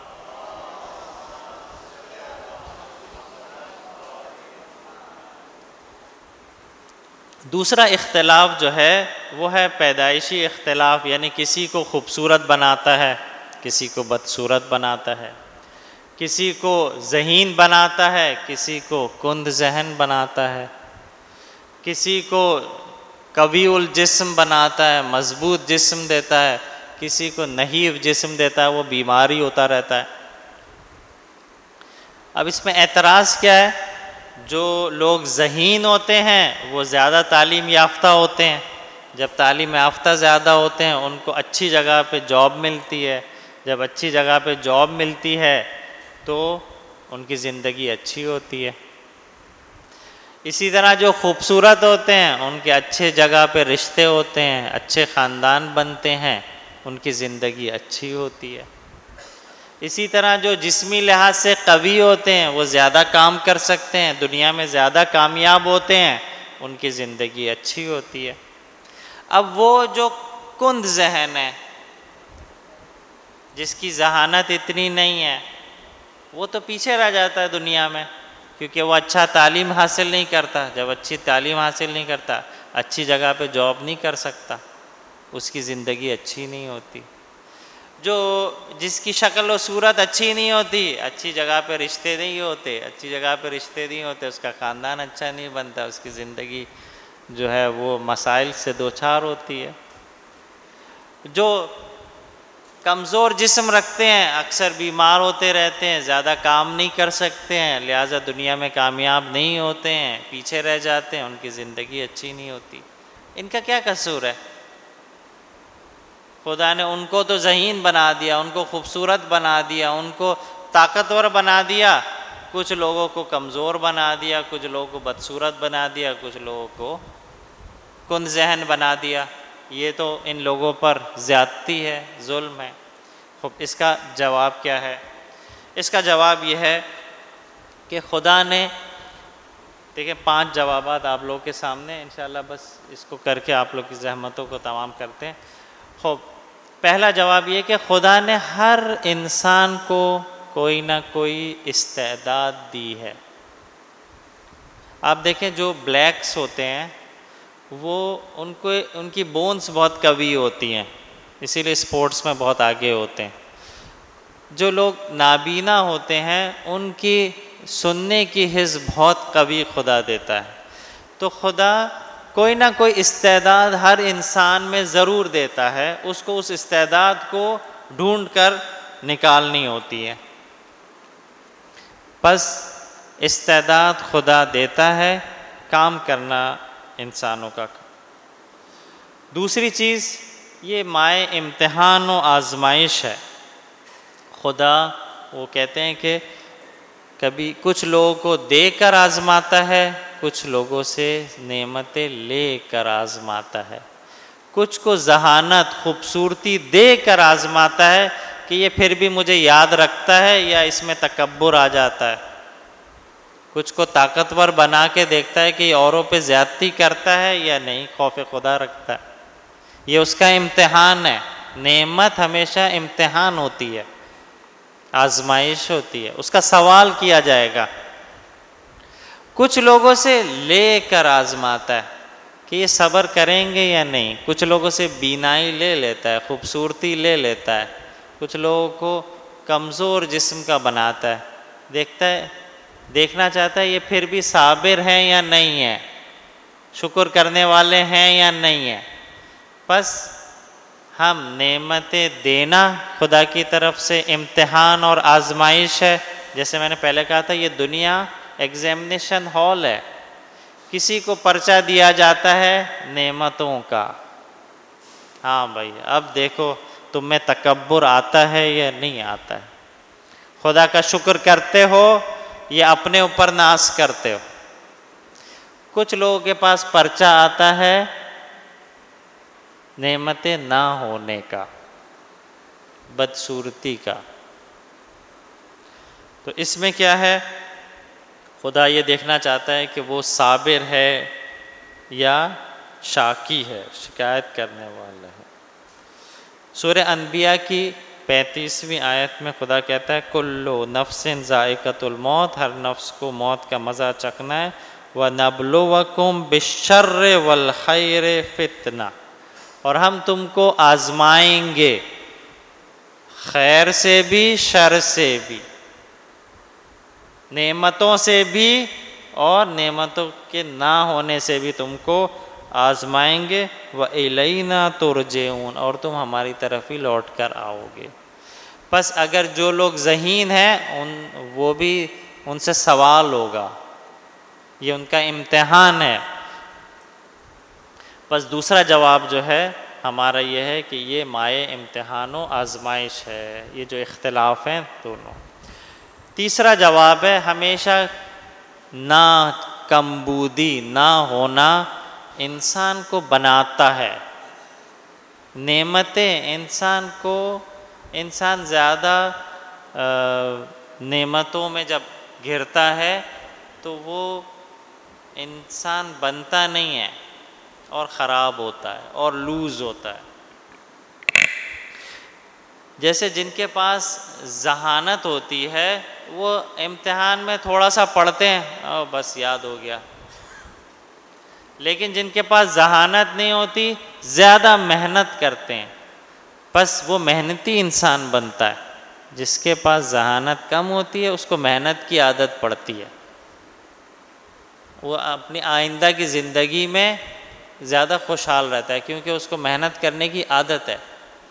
دوسرا اختلاف جو ہے وہ ہے پیدائشی اختلاف، یعنی کسی کو خوبصورت بناتا ہے، کسی کو بدصورت بناتا ہے، کسی کو ذہین بناتا ہے، کسی کو کند ذہن بناتا ہے، کسی کو قوی الجسم بناتا ہے، مضبوط جسم دیتا ہے، کسی کو نحیف جسم دیتا ہے، وہ بیماری ہوتا رہتا ہے۔ اب اس میں اعتراض کیا ہے؟ جو لوگ ذہین ہوتے ہیں وہ زیادہ تعلیم یافتہ ہوتے ہیں، جب تعلیم یافتہ زیادہ ہوتے ہیں ان کو اچھی جگہ پہ جاب ملتی ہے، جب اچھی جگہ پہ جاب ملتی ہے تو ان کی زندگی اچھی ہوتی ہے۔ اسی طرح جو خوبصورت ہوتے ہیں ان کے اچھے جگہ پہ رشتے ہوتے ہیں، اچھے خاندان بنتے ہیں، ان کی زندگی اچھی ہوتی ہے۔ اسی طرح جو جسمی لحاظ سے قوی ہوتے ہیں وہ زیادہ کام کر سکتے ہیں، دنیا میں زیادہ کامیاب ہوتے ہیں، ان کی زندگی اچھی ہوتی ہے۔ اب وہ جو کند ذہن ہے، جس کی ذہانت اتنی نہیں ہے، وہ تو پیچھے رہ جاتا ہے دنیا میں، کیونکہ وہ اچھا تعلیم حاصل نہیں کرتا۔ جب اچھی تعلیم حاصل نہیں کرتا، اچھی جگہ پہ جاب نہیں کر سکتا، اس کی زندگی اچھی نہیں ہوتی۔ جو جس کی شکل و صورت اچھی نہیں ہوتی، اچھی جگہ پہ رشتے نہیں ہوتے، اچھی جگہ پہ رشتے نہیں ہوتے، اس کا خاندان اچھا نہیں بنتا، اس کی زندگی جو ہے وہ مسائل سے دوچار ہوتی ہے۔ جو کمزور جسم رکھتے ہیں اکثر بیمار ہوتے رہتے ہیں، زیادہ کام نہیں کر سکتے ہیں، لہٰذا دنیا میں کامیاب نہیں ہوتے ہیں، پیچھے رہ جاتے ہیں، ان کی زندگی اچھی نہیں ہوتی۔ ان کا کیا قصور ہے؟ خدا نے ان کو تو ذہین بنا دیا، ان کو خوبصورت بنا دیا، ان کو طاقتور بنا دیا، کچھ لوگوں کو کمزور بنا دیا، کچھ لوگوں کو بدصورت بنا دیا، کچھ لوگوں کو کند ذہن بنا دیا۔ یہ تو ان لوگوں پر زیادتی ہے، ظلم ہے۔ خب اس کا جواب کیا ہے؟ اس کا جواب یہ ہے کہ خدا نے، دیکھیں پانچ جوابات آپ لوگوں کے سامنے، انشاءاللہ بس اس کو کر کے آپ لوگ کی زحمتوں کو تمام کرتے ہیں۔ خب پہلا جواب یہ کہ خدا نے ہر انسان کو کوئی نہ کوئی استعداد دی ہے۔ آپ دیکھیں جو بلیکس ہوتے ہیں وہ ان کو ان کی بونز بہت قوی ہوتی ہیں، اسی لیے اسپورٹس میں بہت آگے ہوتے ہیں۔ جو لوگ نابینا ہوتے ہیں ان کی سننے کی حس بہت قوی خدا دیتا ہے۔ تو خدا کوئی نہ کوئی استعداد ہر انسان میں ضرور دیتا ہے، اس کو اس استعداد کو ڈھونڈ کر نکالنی ہوتی ہے۔ بس استعداد خدا دیتا ہے، کام کرنا انسانوں کا۔ دوسری چیز یہ مائع امتحان و آزمائش ہے۔ خدا وہ کہتے ہیں کہ کبھی کچھ لوگوں کو دے کر آزماتا ہے، کچھ لوگوں سے نعمتیں لے کر آزماتا ہے، کچھ کو ذہانت خوبصورتی دے کر آزماتا ہے کہ یہ پھر بھی مجھے یاد رکھتا ہے یا اس میں تکبر آ جاتا ہے، کچھ کو طاقتور بنا کے دیکھتا ہے کہ یہ اوروں پہ زیادتی کرتا ہے یا نہیں، خوف خدا رکھتا ہے۔ یہ اس کا امتحان ہے۔ نعمت ہمیشہ امتحان ہوتی ہے، آزمائش ہوتی ہے، اس کا سوال کیا جائے گا۔ کچھ لوگوں سے لے کر آزماتا ہے کہ یہ صبر کریں گے یا نہیں، کچھ لوگوں سے بینائی لے لیتا ہے، خوبصورتی لے لیتا ہے، کچھ لوگوں کو کمزور جسم کا بناتا ہے، دیکھتا ہے دیکھنا چاہتا ہے یہ پھر بھی صابر ہیں یا نہیں ہے، شکر کرنے والے ہیں یا نہیں ہیں؟ بس ہم نعمتیں دینا خدا کی طرف سے امتحان اور آزمائش ہے. جیسے میں نے پہلے کہا تھا یہ دنیا ایگزامینیشن ہال ہے. کسی کو پرچہ دیا جاتا ہے نعمتوں کا، ہاں بھائی اب دیکھو تم میں تکبر آتا ہے یا نہیں آتا ہے، خدا کا شکر کرتے ہو یا اپنے اوپر ناز کرتے ہو. کچھ لوگوں کے پاس پرچہ آتا ہے نعمتیں نہ ہونے کا، بدصورتی کا. تو اس میں کیا ہے، خدا یہ دیکھنا چاہتا ہے کہ وہ صابر ہے یا شاکی ہے، شکایت کرنے والا ہے. سورہ انبیاء کی پینتیسویں آیت میں خدا کہتا ہے کلو نفس ذائقۃ الموت، ہر نفس کو موت کا مزہ چکھنا ہے. وَنَبْلُوَكُمْ بِالشَّرِّ وَالْخَيْرِ فِتْنَةً، اور ہم تم کو آزمائیں گے خیر سے بھی شر سے بھی، نعمتوں سے بھی اور نعمتوں کے نہ ہونے سے بھی تم کو آزمائیں گے. وَإِلَيْنَا تُرْجَعُونَ، اور تم ہماری طرف ہی لوٹ کر آؤ گے. بس اگر جو لوگ ذہین ہیں ان وہ بھی ان سے سوال ہوگا، یہ ان کا امتحان ہے. بس دوسرا جواب جو ہے ہمارا یہ ہے کہ یہ مائع امتحان و آزمائش ہے، یہ جو اختلاف ہیں دونوں. تیسرا جواب ہے ہمیشہ نا کمبودی نہ ہونا انسان کو بناتا ہے. نعمتیں انسان کو انسان زیادہ نعمتوں میں جب گرتا ہے تو وہ انسان بنتا نہیں ہے اور خراب ہوتا ہے اور لوز ہوتا ہے. جیسے جن کے پاس ذہانت ہوتی ہے وہ امتحان میں تھوڑا سا پڑھتے ہیں اور بس یاد ہو گیا، لیکن جن کے پاس ذہانت نہیں ہوتی زیادہ محنت کرتے ہیں، بس وہ محنتی انسان بنتا ہے. جس کے پاس ذہانت کم ہوتی ہے اس کو محنت کی عادت پڑتی ہے، وہ اپنی آئندہ کی زندگی میں زیادہ خوشحال رہتا ہے کیونکہ اس کو محنت کرنے کی عادت ہے.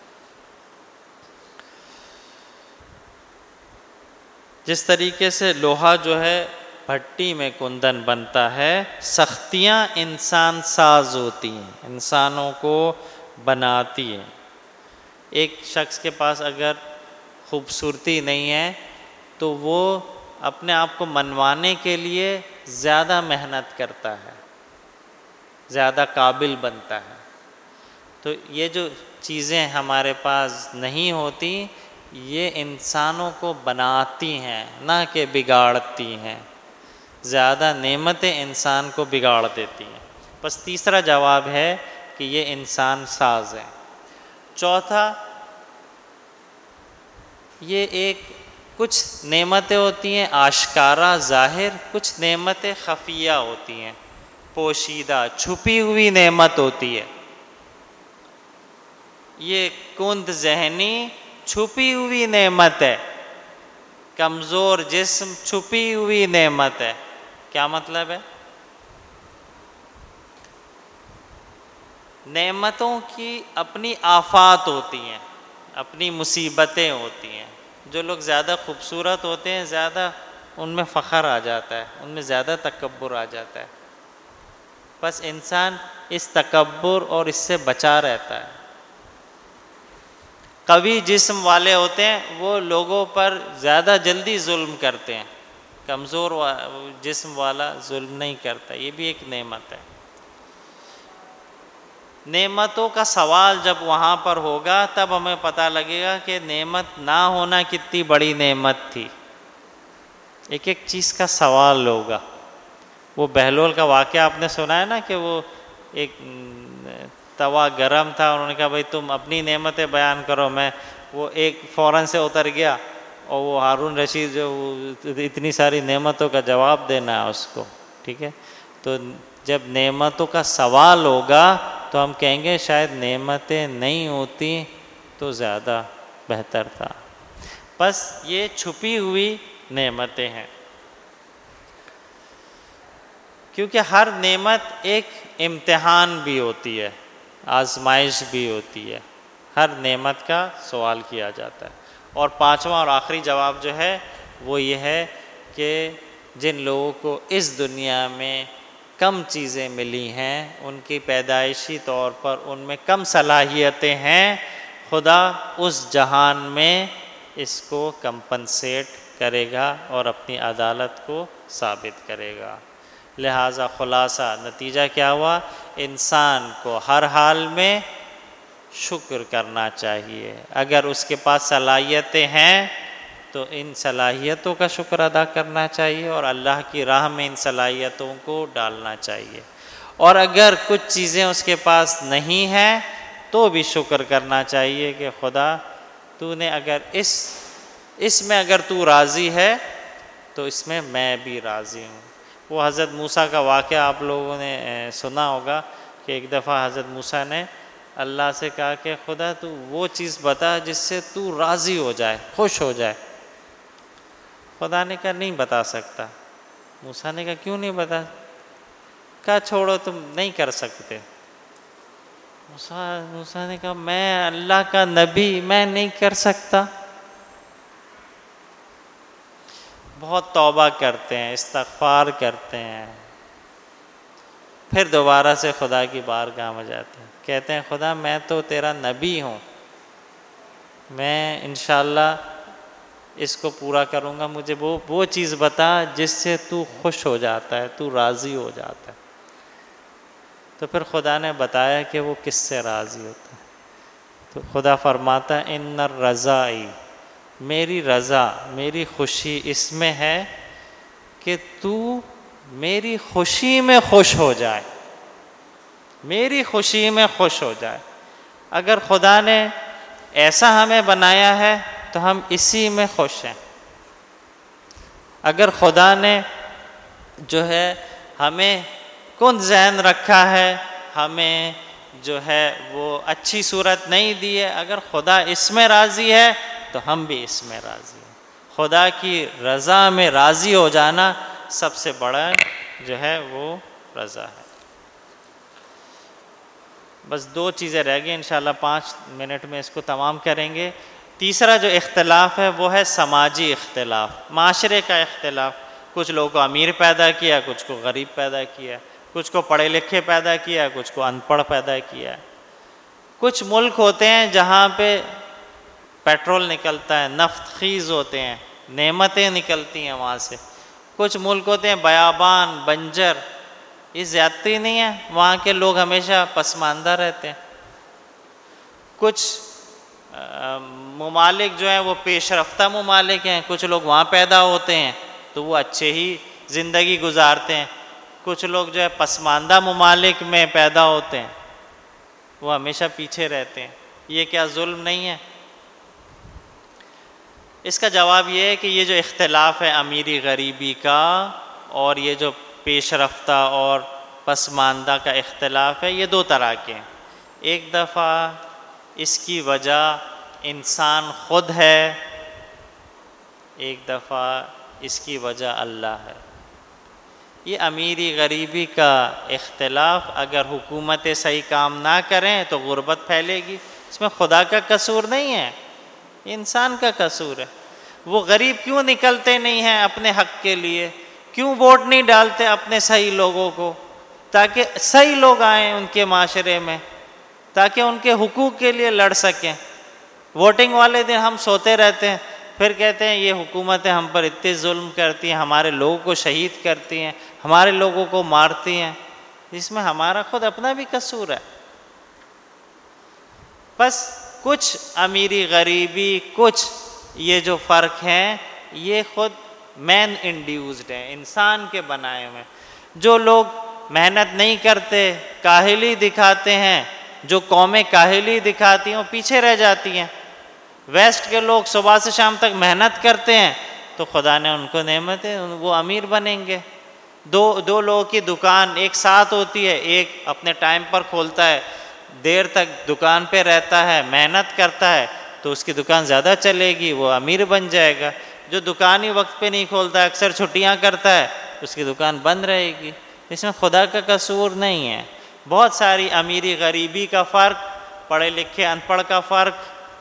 جس طریقے سے لوہا جو ہے بھٹی میں کندن بنتا ہے، سختیاں انسان ساز ہوتی ہیں، انسانوں کو بناتی ہیں. ایک شخص کے پاس اگر خوبصورتی نہیں ہے تو وہ اپنے آپ کو منوانے کے لیے زیادہ محنت کرتا ہے، زیادہ قابل بنتا ہے. تو یہ جو چیزیں ہمارے پاس نہیں ہوتی یہ انسانوں کو بناتی ہیں نہ کہ بگاڑتی ہیں. زیادہ نعمتیں انسان کو بگاڑ دیتی ہیں. بس تیسرا جواب ہے کہ یہ انسان ساز ہے. چوتھا، یہ ایک کچھ نعمتیں ہوتی ہیں آشکارا ظاہر، کچھ نعمتیں خفیہ ہوتی ہیں، پوشیدہ چھپی ہوئی نعمت ہوتی ہے. یہ کند ذہنی چھپی ہوئی نعمت ہے، کمزور جسم چھپی ہوئی نعمت ہے. کیا مطلب ہے؟ نعمتوں کی اپنی آفات ہوتی ہیں، اپنی مصیبتیں ہوتی ہیں. جو لوگ زیادہ خوبصورت ہوتے ہیں زیادہ ان میں فخر آ جاتا ہے، ان میں زیادہ تکبر آ جاتا ہے. بس انسان اس تکبر اور اس سے بچا رہتا ہے. قوی جسم والے ہوتے ہیں وہ لوگوں پر زیادہ جلدی ظلم کرتے ہیں، کمزور جسم والا ظلم نہیں کرتا. یہ بھی ایک نعمت ہے. نعمتوں کا سوال جب وہاں پر ہوگا تب ہمیں پتہ لگے گا کہ نعمت نہ ہونا کتنی بڑی نعمت تھی. ایک ایک چیز کا سوال ہوگا. وہ بہلول کا واقعہ آپ نے سنا ہے نا کہ وہ ایک توا گرم تھا، انہوں نے کہا بھائی تم اپنی نعمتیں بیان کرو. میں وہ ایک فوراً سے اتر گیا اور وہ ہارون رشید جو اتنی ساری نعمتوں کا جواب دینا ہے اس کو، ٹھیک ہے. تو جب نعمتوں کا سوال ہوگا تو ہم کہیں گے شاید نعمتیں نہیں ہوتی تو زیادہ بہتر تھا. بس یہ چھپی ہوئی نعمتیں ہیں. کیونکہ ہر نعمت ایک امتحان بھی ہوتی ہے، آزمائش بھی ہوتی ہے، ہر نعمت کا سوال کیا جاتا ہے۔ اور پانچواں اور آخری جواب جو ہے وہ یہ ہے کہ جن لوگوں کو اس دنیا میں کم چیزیں ملی ہیں، ان کی پیدائشی طور پر ان میں کم صلاحیتیں ہیں، خدا اس جہان میں اس کو کمپنسیٹ کرے گا اور اپنی عدالت کو ثابت کرے گا۔ لہٰذا خلاصہ نتیجہ کیا ہوا؟ انسان کو ہر حال میں شکر کرنا چاہیے۔ اگر اس کے پاس صلاحیتیں ہیں تو ان صلاحیتوں کا شکر ادا کرنا چاہیے اور اللہ کی راہ میں ان صلاحیتوں کو ڈالنا چاہیے، اور اگر کچھ چیزیں اس کے پاس نہیں ہیں تو بھی شکر کرنا چاہیے کہ خدا تو نے اگر اس اس میں اگر تو راضی ہے تو اس میں میں بھی راضی ہوں۔ وہ حضرت موسیٰ کا واقعہ آپ لوگوں نے سنا ہوگا کہ ایک دفعہ حضرت موسیٰ نے اللہ سے کہا کہ خدا تو وہ چیز بتا جس سے تو راضی ہو جائے، خوش ہو جائے۔ خدا نے کہا نہیں بتا سکتا۔ موسیٰ نے کہا کیوں نہیں بتا؟ کہا چھوڑو تم نہیں کر سکتے۔ موسیٰ موسیٰ نے کہا میں اللہ کا نبی، میں نہیں کر سکتا۔ بہت توبہ کرتے ہیں، استغفار کرتے ہیں، پھر دوبارہ سے خدا کی بارگاہ میں جاتے ہیں، کہتے ہیں خدا میں تو تیرا نبی ہوں، میں انشاءاللہ اس کو پورا کروں گا، مجھے وہ وہ چیز بتا جس سے تو خوش ہو جاتا ہے، تو راضی ہو جاتا ہے۔ تو پھر خدا نے بتایا کہ وہ کس سے راضی ہوتا ہے۔ تو خدا فرماتا ہے ان الرضائی، میری رضا، میری خوشی اس میں ہے کہ تو میری خوشی میں خوش ہو جائے، میری خوشی میں خوش ہو جائے۔ اگر خدا نے ایسا ہمیں بنایا ہے تو ہم اسی میں خوش ہیں۔ اگر خدا نے جو ہے ہمیں کن ذہن رکھا ہے، ہمیں جو ہے وہ اچھی صورت نہیں دی ہے، اگر خدا اس میں راضی ہے تو ہم بھی اس میں راضی ہیں۔ خدا کی رضا میں راضی ہو جانا سب سے بڑا جو ہے وہ رضا ہے۔ بس دو چیزیں رہ گئی، انشاءاللہ پانچ منٹ میں اس کو تمام کریں گے۔ تیسرا جو اختلاف ہے وہ ہے سماجی اختلاف، معاشرے کا اختلاف۔ کچھ لوگوں کو امیر پیدا کیا، کچھ کو غریب پیدا کیا، کچھ کو پڑھے لکھے پیدا کیا، کچھ کو ان پڑھ پیدا کیا۔ کچھ ملک ہوتے ہیں جہاں پہ پیٹرول نکلتا ہے، نفت خیز ہوتے ہیں، نعمتیں نکلتی ہیں وہاں سے۔ کچھ ملک ہوتے ہیں بیابان، بنجر، یہ زیادتی نہیں ہے، وہاں کے لوگ ہمیشہ پسماندہ رہتے ہیں۔ کچھ ممالک جو ہیں وہ پیش رفتہ ممالک ہیں، کچھ لوگ وہاں پیدا ہوتے ہیں تو وہ اچھے ہی زندگی گزارتے ہیں۔ کچھ لوگ جو ہے پسماندہ ممالک میں پیدا ہوتے ہیں، وہ ہمیشہ پیچھے رہتے ہیں۔ یہ کیا ظلم نہیں ہے؟ اس کا جواب یہ ہے کہ یہ جو اختلاف ہے امیری غریبی کا، اور یہ جو پیش رفتہ اور پسماندہ کا اختلاف ہے، یہ دو طرح کے ہیں۔ ایک دفعہ اس کی وجہ انسان خود ہے، ایک دفعہ اس کی وجہ اللہ ہے۔ یہ امیری غریبی کا اختلاف اگر حکومتیں صحیح کام نہ کریں تو غربت پھیلے گی، اس میں خدا کا قصور نہیں ہے، انسان کا قصور ہے۔ وہ غریب کیوں نکلتے نہیں ہیں اپنے حق کے لیے؟ کیوں ووٹ نہیں ڈالتے اپنے صحیح لوگوں کو؟ تاکہ صحیح لوگ آئیں ان کے معاشرے میں، تاکہ ان کے حقوق کے لیے لڑ سکیں۔ ووٹنگ والے دن ہم سوتے رہتے ہیں، پھر کہتے ہیں یہ حکومتیں ہم پر اتنے ظلم کرتی ہیں، ہمارے لوگوں کو شہید کرتی ہیں، ہمارے لوگوں کو مارتی ہیں۔ اس میں ہمارا خود اپنا بھی قصور ہے۔ بس کچھ امیری غریبی، کچھ یہ جو فرق ہیں یہ خود مین انڈیوزڈ ہیں، انسان کے بنائے ہوئے۔ جو لوگ محنت نہیں کرتے، کاہلی دکھاتے ہیں، جو قومیں کاہلی دکھاتی ہیں وہ پیچھے رہ جاتی ہیں۔ ویسٹ کے لوگ صبح سے شام تک محنت کرتے ہیں تو خدا نے ان کو نعمتیں، وہ امیر بنیں گے۔ دو دو لوگوں کی دکان ایک ساتھ ہوتی ہے، ایک اپنے ٹائم پر کھولتا ہے، دیر تک دکان پہ رہتا ہے، محنت کرتا ہے تو اس کی دکان زیادہ چلے گی، وہ امیر بن جائے گا۔ جو دکان ہی وقت پہ نہیں کھولتا ہے، اکثر چھٹیاں کرتا ہے، اس کی دکان بند رہے گی۔ اس میں خدا کا قصور نہیں ہے. بہت ساری امیری غریبی کا فرق، پڑھے لکھے ان پڑھ کا فرق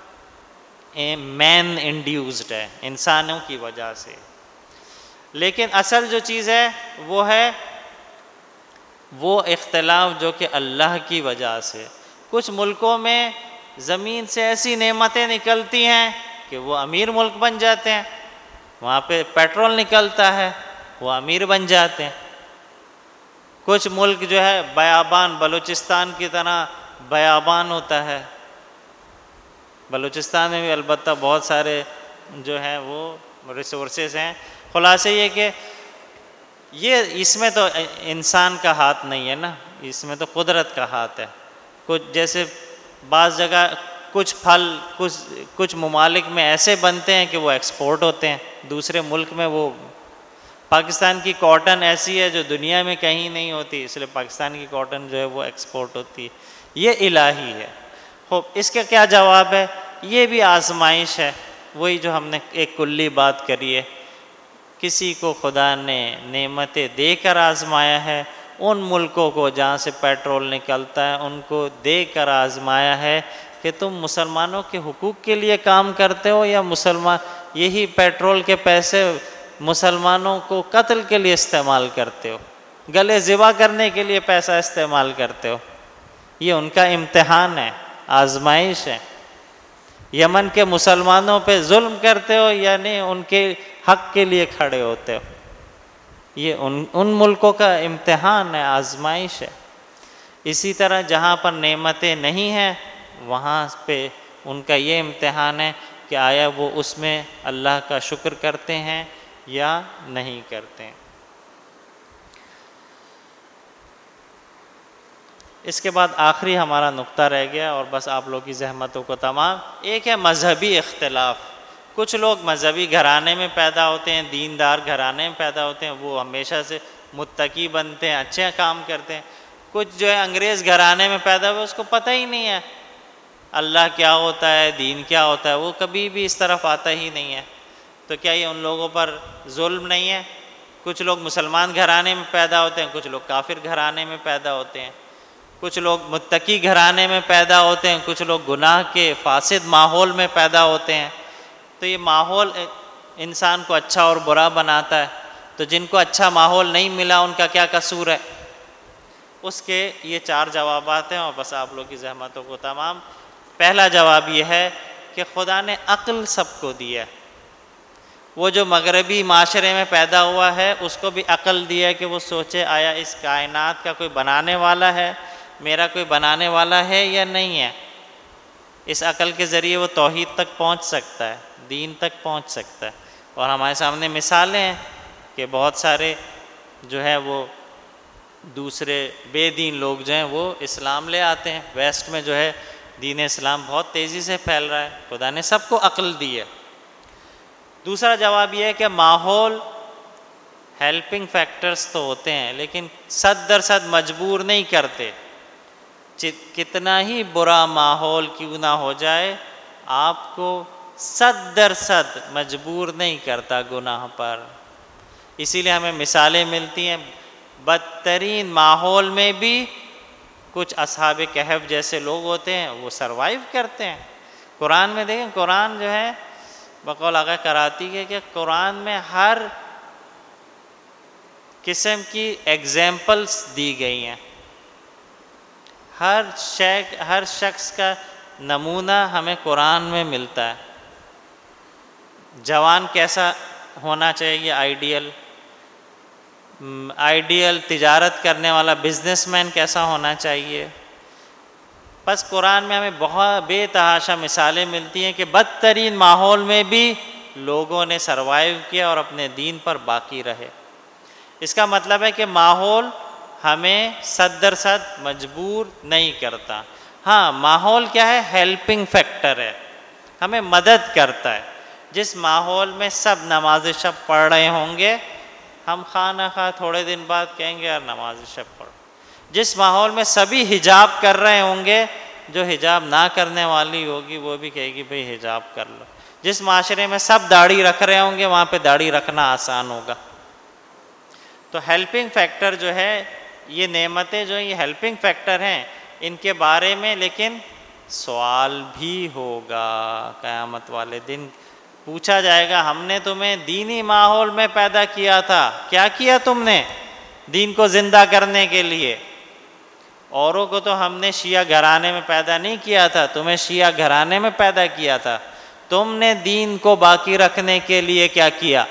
مین انڈیوزڈ ہے، انسانوں کی وجہ سے. لیکن اصل جو چیز ہے وہ ہے وہ اختلاف جو کہ اللہ کی وجہ سے. کچھ ملکوں میں زمین سے ایسی نعمتیں نکلتی ہیں کہ وہ امیر ملک بن جاتے ہیں. وہاں پہ پیٹرول نکلتا ہے، وہ امیر بن جاتے ہیں. کچھ ملک جو ہے بیابان، بلوچستان کی طرح بیابان ہوتا ہے. بلوچستان میں بھی البتہ بہت سارے جو ہیں وہ ریسورسز ہیں. خلاصہ یہ کہ یہ اس میں تو انسان کا ہاتھ نہیں ہے نا، اس میں تو قدرت کا ہاتھ ہے. کچھ جیسے بعض جگہ کچھ پھل کچھ کچھ ممالک میں ایسے بنتے ہیں کہ وہ ایکسپورٹ ہوتے ہیں دوسرے ملک میں. وہ پاکستان کی کاٹن ایسی ہے جو دنیا میں کہیں نہیں ہوتی، اس لیے پاکستان کی کاٹن جو ہے وہ ایکسپورٹ ہوتی ہے. یہ الہی ہے. خوب اس کا کیا جواب ہے؟ یہ بھی آزمائش ہے. وہی جو ہم نے ایک کلی بات کری ہے، کسی کو خدا نے نعمتیں دے کر آزمایا ہے. ان ملکوں کو جہاں سے پیٹرول نکلتا ہے ان کو دے کر آزمایا ہے کہ تم مسلمانوں کے حقوق کے لیے کام کرتے ہو یا مسلمان یہی پیٹرول کے پیسے مسلمانوں کو قتل کے لیے استعمال کرتے ہو، گلے ذبح کرنے کے لیے پیسہ استعمال کرتے ہو. یہ ان کا امتحان ہے، آزمائش ہے. یمن کے مسلمانوں پہ ظلم کرتے ہو یعنی ان کے حق کے لیے کھڑے ہوتے ہو. یہ ان ان ملکوں کا امتحان ہے، آزمائش ہے. اسی طرح جہاں پر نعمتیں نہیں ہیں وہاں پہ ان کا یہ امتحان ہے کہ آیا وہ اس میں اللہ کا شکر کرتے ہیں یا نہیں کرتے ہیں. اس کے بعد آخری ہمارا نقطہ رہ گیا اور بس آپ لوگ کی زحمتوں کو تمام. ایک ہے مذہبی اختلاف. کچھ لوگ مذہبی گھرانے میں پیدا ہوتے ہیں، دیندار گھرانے میں پیدا ہوتے ہیں، وہ ہمیشہ سے متقی بنتے ہیں، اچھے کام کرتے ہیں. کچھ جو ہے انگریز گھرانے میں پیدا ہوئے، اس کو پتہ ہی نہیں ہے اللہ کیا ہوتا ہے، دین کیا ہوتا ہے، وہ کبھی بھی اس طرف آتا ہی نہیں ہے. تو کیا یہ ان لوگوں پر ظلم نہیں ہے؟ کچھ لوگ مسلمان گھرانے میں پیدا ہوتے ہیں، کچھ لوگ کافر گھرانے میں پیدا ہوتے ہیں، کچھ لوگ متقی گھرانے میں پیدا ہوتے ہیں، کچھ لوگ گناہ کے فاسد ماحول میں پیدا ہوتے ہیں. تو یہ ماحول انسان کو اچھا اور برا بناتا ہے. تو جن کو اچھا ماحول نہیں ملا ان کا کیا قصور ہے؟ اس کے یہ چار جوابات ہیں اور بس آپ لوگ کی زحمتوں کو تمام. پہلا جواب یہ ہے کہ خدا نے عقل سب کو دی ہے. وہ جو مغربی معاشرے میں پیدا ہوا ہے اس کو بھی عقل دی ہے کہ وہ سوچے آیا اس کائنات کا کوئی بنانے والا ہے، میرا کوئی بنانے والا ہے یا نہیں ہے. اس عقل کے ذریعے وہ توحید تک پہنچ سکتا ہے، دین تک پہنچ سکتا ہے. اور ہمارے سامنے مثالیں ہیں کہ بہت سارے جو ہے وہ دوسرے بے دین لوگ جو ہیں وہ اسلام لے آتے ہیں. ویسٹ میں جو ہے دین اسلام بہت تیزی سے پھیل رہا ہے. خدا نے سب کو عقل دی ہے. دوسرا جواب یہ ہے کہ ماحول ہیلپنگ فیکٹرز تو ہوتے ہیں لیکن صد درصد مجبور نہیں کرتے. کتنا ہی برا ماحول کیوں نہ ہو جائے آپ کو صد درصد مجبور نہیں کرتا گناہ پر. اسی لیے ہمیں مثالیں ملتی ہیں بدترین ماحول میں بھی کچھ اصحاب کہف جیسے لوگ ہوتے ہیں وہ سروائیو کرتے ہیں. قرآن میں دیکھیں، قرآن جو ہے بقول آقا کراتی کے کہ قرآن میں ہر قسم کی ایگزامپلس دی گئی ہیں. ہر شیخ ہر شخص کا نمونہ ہمیں قرآن میں ملتا ہے. جوان کیسا ہونا چاہیے، آئیڈیل آئیڈیل تجارت کرنے والا بزنس مین کیسا ہونا چاہیے. بس قرآن میں ہمیں بہت بے تحاشا مثالیں ملتی ہیں کہ بدترین ماحول میں بھی لوگوں نے سروائیو کیا اور اپنے دین پر باقی رہے. اس کا مطلب ہے کہ ماحول ہمیں صد درصد مجبور نہیں کرتا. ہاں ماحول کیا ہے؟ ہیلپنگ فیکٹر ہے، ہمیں مدد کرتا ہے. جس ماحول میں سب نماز شب پڑھ رہے ہوں گے ہم خواہ نہ خواہ تھوڑے دن بعد کہیں گے یار نماز شب پڑھو. جس ماحول میں سبھی حجاب کر رہے ہوں گے جو حجاب نہ کرنے والی ہوگی وہ بھی کہے گی بھئی حجاب کر لو. جس معاشرے میں سب داڑھی رکھ رہے ہوں گے وہاں پہ داڑھی رکھنا آسان ہوگا. تو ہیلپنگ فیکٹر جو ہے، یہ نعمتیں جو ہیں یہ ہیلپنگ فیکٹر ہیں، ان کے بارے میں لیکن سوال بھی ہوگا قیامت والے دن. پوچھا جائے گا ہم نے تمہیں دینی ماحول میں پیدا کیا تھا، کیا کیا تم نے دین کو زندہ کرنے کے لیے؟ اوروں کو تو ہم نے شیعہ گھرانے میں پیدا نہیں کیا تھا، تمہیں شیعہ گھرانے میں پیدا کیا تھا. تم نے دین کو باقی رکھنے کے لیے کیا کیا؟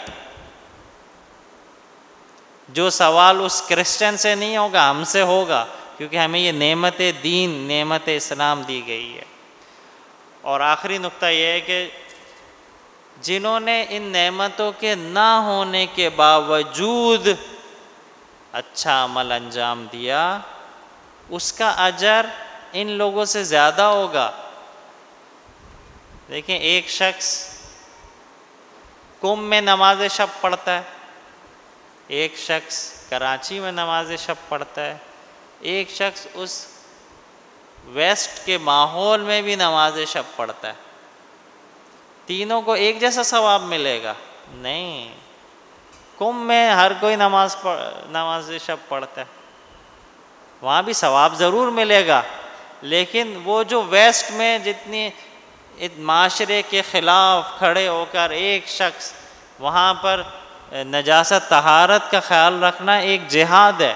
جو سوال اس کرسچن سے نہیں ہوگا، ہم سے ہوگا، کیونکہ ہمیں یہ نعمت دین، نعمت اسلام دی گئی ہے. اور آخری نقطہ یہ ہے کہ جنہوں نے ان نعمتوں کے نہ ہونے کے باوجود اچھا عمل انجام دیا، اس کا اجر ان لوگوں سے زیادہ ہوگا. دیکھیں، ایک شخص قم میں نماز شب پڑھتا ہے، ایک شخص کراچی میں نماز شب پڑھتا ہے، ایک شخص اس ویسٹ کے ماحول میں بھی نماز شب پڑھتا ہے. تینوں کو ایک جیسا ثواب ملے گا؟ نہیں. قم میں ہر کوئی نماز پڑھ نماز شب پڑھتا ہے، وہاں بھی ثواب ضرور ملے گا، لیکن وہ جو ویسٹ میں جتنی معاشرے کے خلاف کھڑے ہو کر ایک شخص وہاں پر نجاست طہارت کا خیال رکھنا ایک جہاد ہے،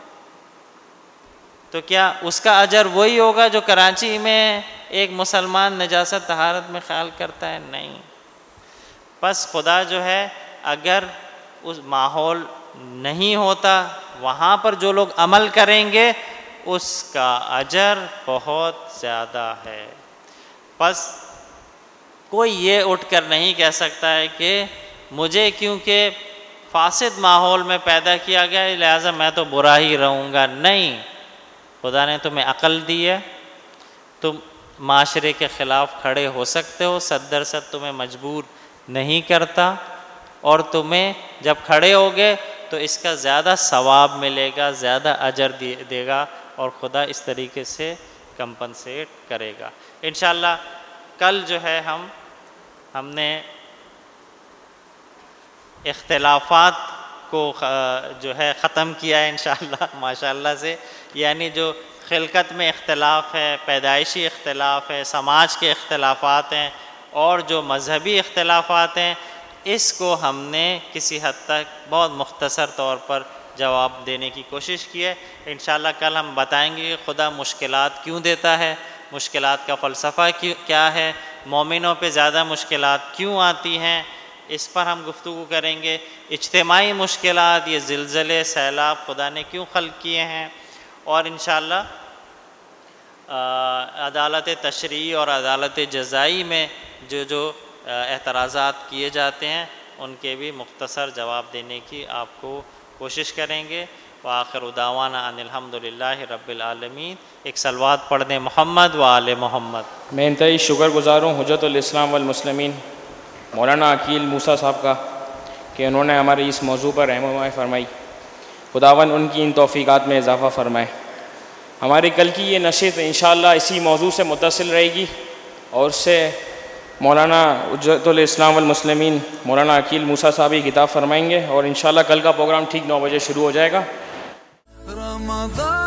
تو کیا اس کا اجر وہی ہوگا جو کراچی میں ایک مسلمان نجاست طہارت میں خیال کرتا ہے؟ نہیں. پس خدا جو ہے اگر اس ماحول نہیں ہوتا، وہاں پر جو لوگ عمل کریں گے اس کا اجر بہت زیادہ ہے. پس کوئی یہ اٹھ کر نہیں کہہ سکتا ہے کہ مجھے کیونکہ فاسد ماحول میں پیدا کیا گیا ہے لہٰذا میں تو برا ہی رہوں گا. نہیں، خدا نے تمہیں عقل دی ہے، تم معاشرے کے خلاف کھڑے ہو سکتے ہو، صد درصد تمہیں مجبور نہیں کرتا، اور تمہیں جب کھڑے ہوگے تو اس کا زیادہ ثواب ملے گا، زیادہ اجر دے گا، اور خدا اس طریقے سے کمپنسیٹ کرے گا. انشاءاللہ کل جو ہے ہم ہم نے اختلافات کو جو ہے ختم کیا ہے انشاءاللہ ماشاءاللہ سے. یعنی جو خلقت میں اختلاف ہے، پیدائشی اختلاف ہے، سماج کے اختلافات ہیں، اور جو مذہبی اختلافات ہیں، اس کو ہم نے کسی حد تک بہت مختصر طور پر جواب دینے کی کوشش کی ہے. انشاءاللہ کل ہم بتائیں گے کہ خدا مشکلات کیوں دیتا ہے، مشکلات کا فلسفہ کیا ہے، مومنوں پہ زیادہ مشکلات کیوں آتی ہیں، اس پر ہم گفتگو کریں گے. اجتماعی مشکلات، یہ زلزلے، سیلاب خدا نے کیوں خلق کیے ہیں، اور انشاءاللہ عدالت تشریعی اور عدالت جزائی میں جو جو اعتراضات کیے جاتے ہیں ان کے بھی مختصر جواب دینے کی آپ کو کوشش کریں گے. وآخر دعوانا ان الحمدللہ رب العالمین. ایک صلوات پڑھ دیں محمد و آل محمد. میں انتہائی شکر گزار ہوں حجت الاسلام والمسلمین مولانا عقیل موسیٰ صاحب کا کہ انہوں نے ہمارے اس موضوع پر رہنمائی فرمائی. خداوند ان کی ان توفیقات میں اضافہ فرمائے. ہماری کل کی یہ نشست انشاءاللہ اسی موضوع سے متصل رہے گی، اور اس سے مولانا حجت الاسلام والمسلمین مولانا عقیل موسیٰ صاحب ہی خطاب فرمائیں گے، اور انشاءاللہ کل کا پروگرام ٹھیک نو بجے شروع ہو جائے گا. رمضان